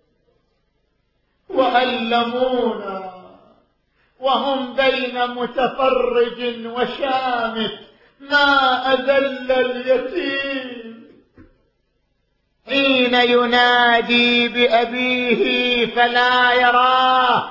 وألمونا، وهم بين متفرج وشامت، ما أذل اليتيم حين ينادي بأبيه فلا يراه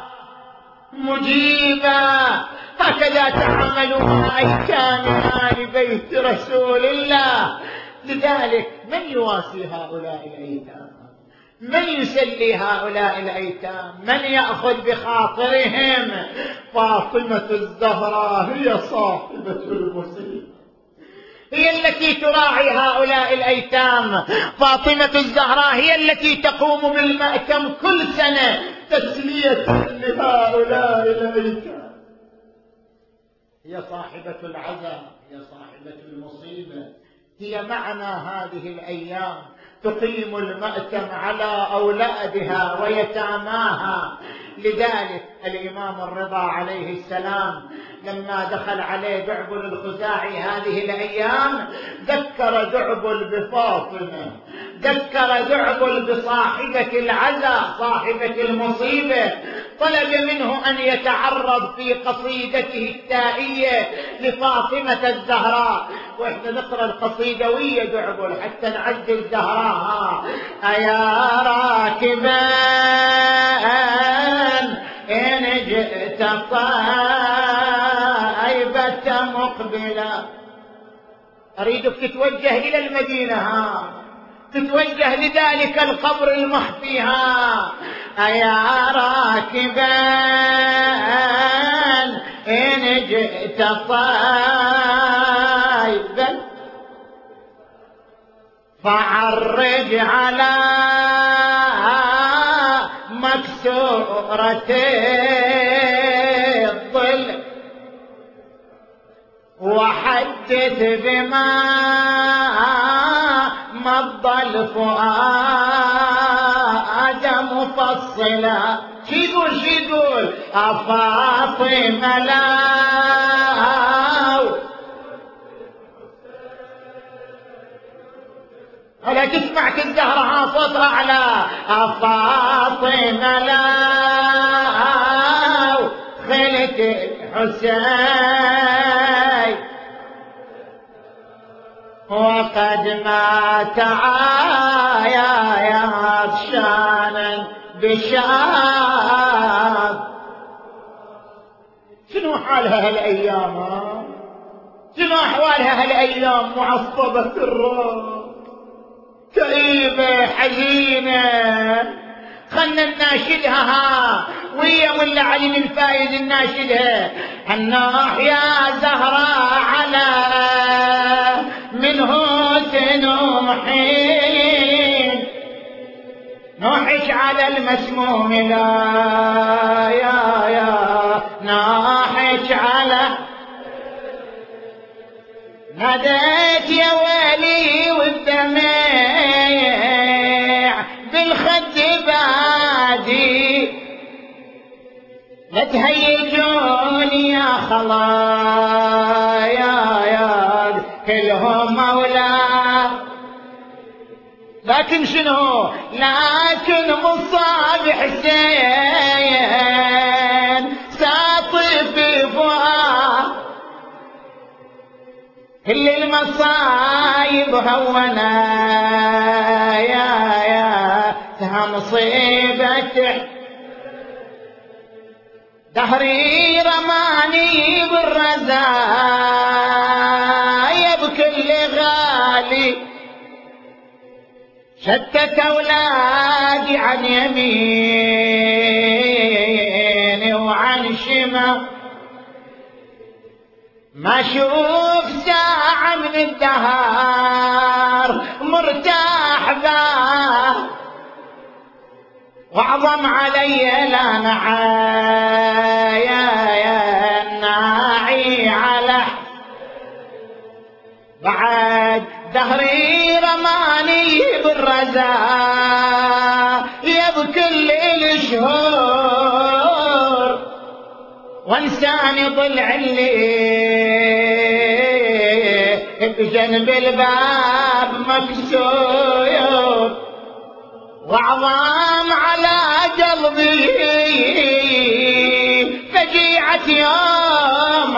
مجيبا. هكذا تعاملوا مع أيتام آل بيت رسول الله. لذلك من يواسي هؤلاء الأيتام؟ من يسلي هؤلاء الأيتام؟ من يأخذ بخاطرهم؟ فاطمة الزهراء هي صاحبة المصيبة، هي التي تراعي هؤلاء الأيتام. فاطمة الزهراء هي التي تقوم بالمأتم كل سنة تسلية لهؤلاء الأيتام. هي صاحبة العزاء، هي صاحبة المصيبة، هي معنى هذه الأيام، تقيم المأتم على أولادها ويتاماها. لذلك الإمام الرضا عليه السلام لما دخل عليه دعبل الخزاعي هذه الأيام ذكر دعبل بفاطمة، ذكر دعبل بصاحبة العزاء صاحبة المصيبة، طلب منه أن يتعرض في قصيدته التائية لفاطمة الزهراء. وإحنا نقرأ القصيدوية دعبل حتى نعدل زهراها. أيا راكبا إن جئت طيبة مقبلا، أريدك تتوجه إلى المدينة، تتوجه لذلك القبر المخفي. أيا راكبا إن جئت طيبا فعرج على مكسورة الظل وحدث بما مضى الفؤاد مفصلا. شيقول أفاطمة لا تسمعك الزهرة صوت أعلى. أفاطمة لا خلت الحسين وقد مات عايا شانا بشاب. شنو حالها هالأيام؟ شنو أحوالها هالأيام؟ معصبة الراس، كئيبة حزينة. خلنا نناشدها ويا ملا علي من فايد نناشدها. النوح يا زهراء على منه تنوحين، نوحش على المسموم لا يا نوحش على ناديت يا ولي والدمع بالخد بادي لا تهيجوني يا خلايا كلهم مولاه. لكن شنو؟ لكن مصاب حسين ساطف فؤاد كل المصايب هونا يا مصيبته. دهري رماني بالرزايا بكل غالي، شتت أولادي عن يميني وعن شمال، ما أشوف ساعة من الدهر مرتاح باه، وعظم علي لا ناعي على بعد دهري رماني بالرزايا بكل الشهور، وانسان ضلع اللي بجنب الباب مكسور وعظام على قلبي فجيعة يوم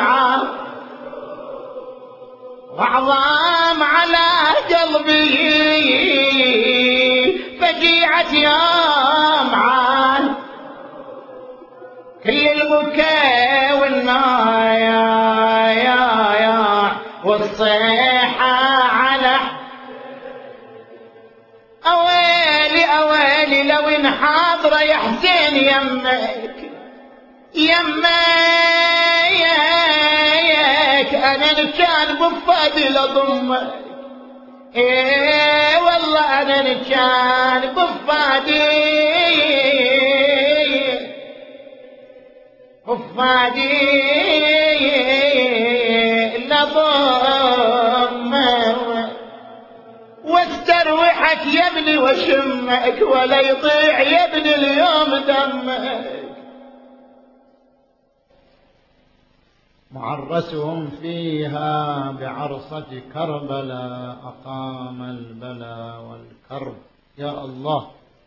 وعظام على قلبي فجيعة يوم عاد كل البكاء والنايا والصيحة على أويلي أويلي لو انحاضر يا حسين يمك أنا كان بفادي لضمك والله أنا كان بفادي لضمك واستروحك يا ابني وشمك ولا يضيع يا ابني اليوم دمك معرسهم فيها بعرصة كربلاء أقام البلاء والكرب. يا الله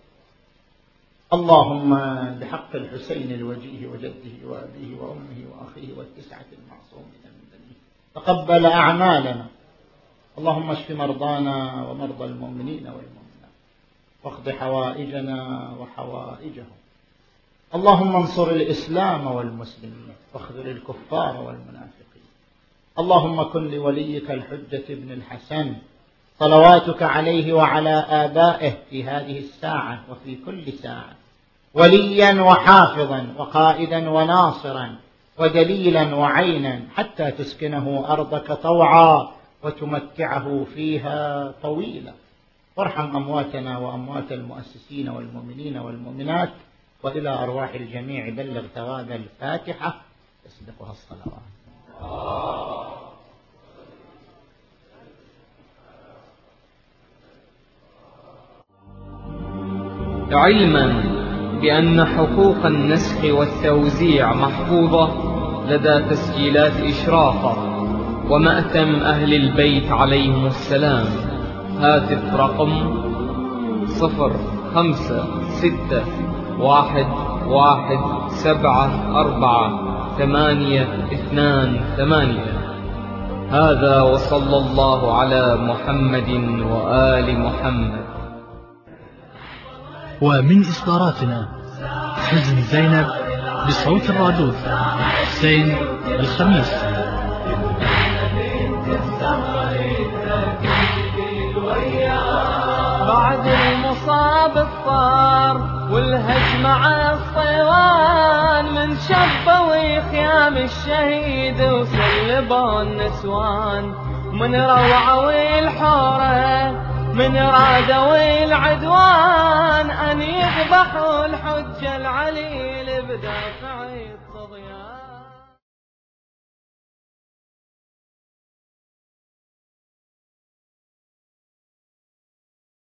اللهم بحق الحسين الوجيه وجده وأبيه وأمه وأخيه والتسعة المعصومين من بنيه تقبل أعمالنا. اللهم اشف مرضانا ومرضى المؤمنين والمؤمنات واقض حوائجنا وحوائجهم. اللهم انصر الإسلام والمسلمين واخذل الكفار والمنافقين. اللهم كن لوليك الحجة بن الحسن صلواتك عليه وعلى آبائه في هذه الساعة وفي كل ساعة وليا وحافظا وقائدا وناصرا ودليلا وعينا حتى تسكنه أرضك طوعا وتمتعه فيها طويلا. وارحم أمواتنا وأموات المؤسسين والمؤمنين والمؤمنات. وإلى أرواح الجميع بلغ ثواب الفاتحة تصدقها الصلوات. علما بأن حقوق النسخ والتوزيع محفوظة لدى تسجيلات إشراقة ومأتم أهل البيت عليهم السلام. هاتف رقم 055611748228. هذا وصلى الله على محمد وآل محمد. ومن إصداراتنا حزن زينب بصوت الرادود حسين الخميس. بعد المصاب الطار والهجمة على الصيوان من شبوا خيام الشهيد وسلبوا النسوان من روعوا الحورة من رادوا العدوان أن يذبحوا الحج العليل بدافع الطغيان.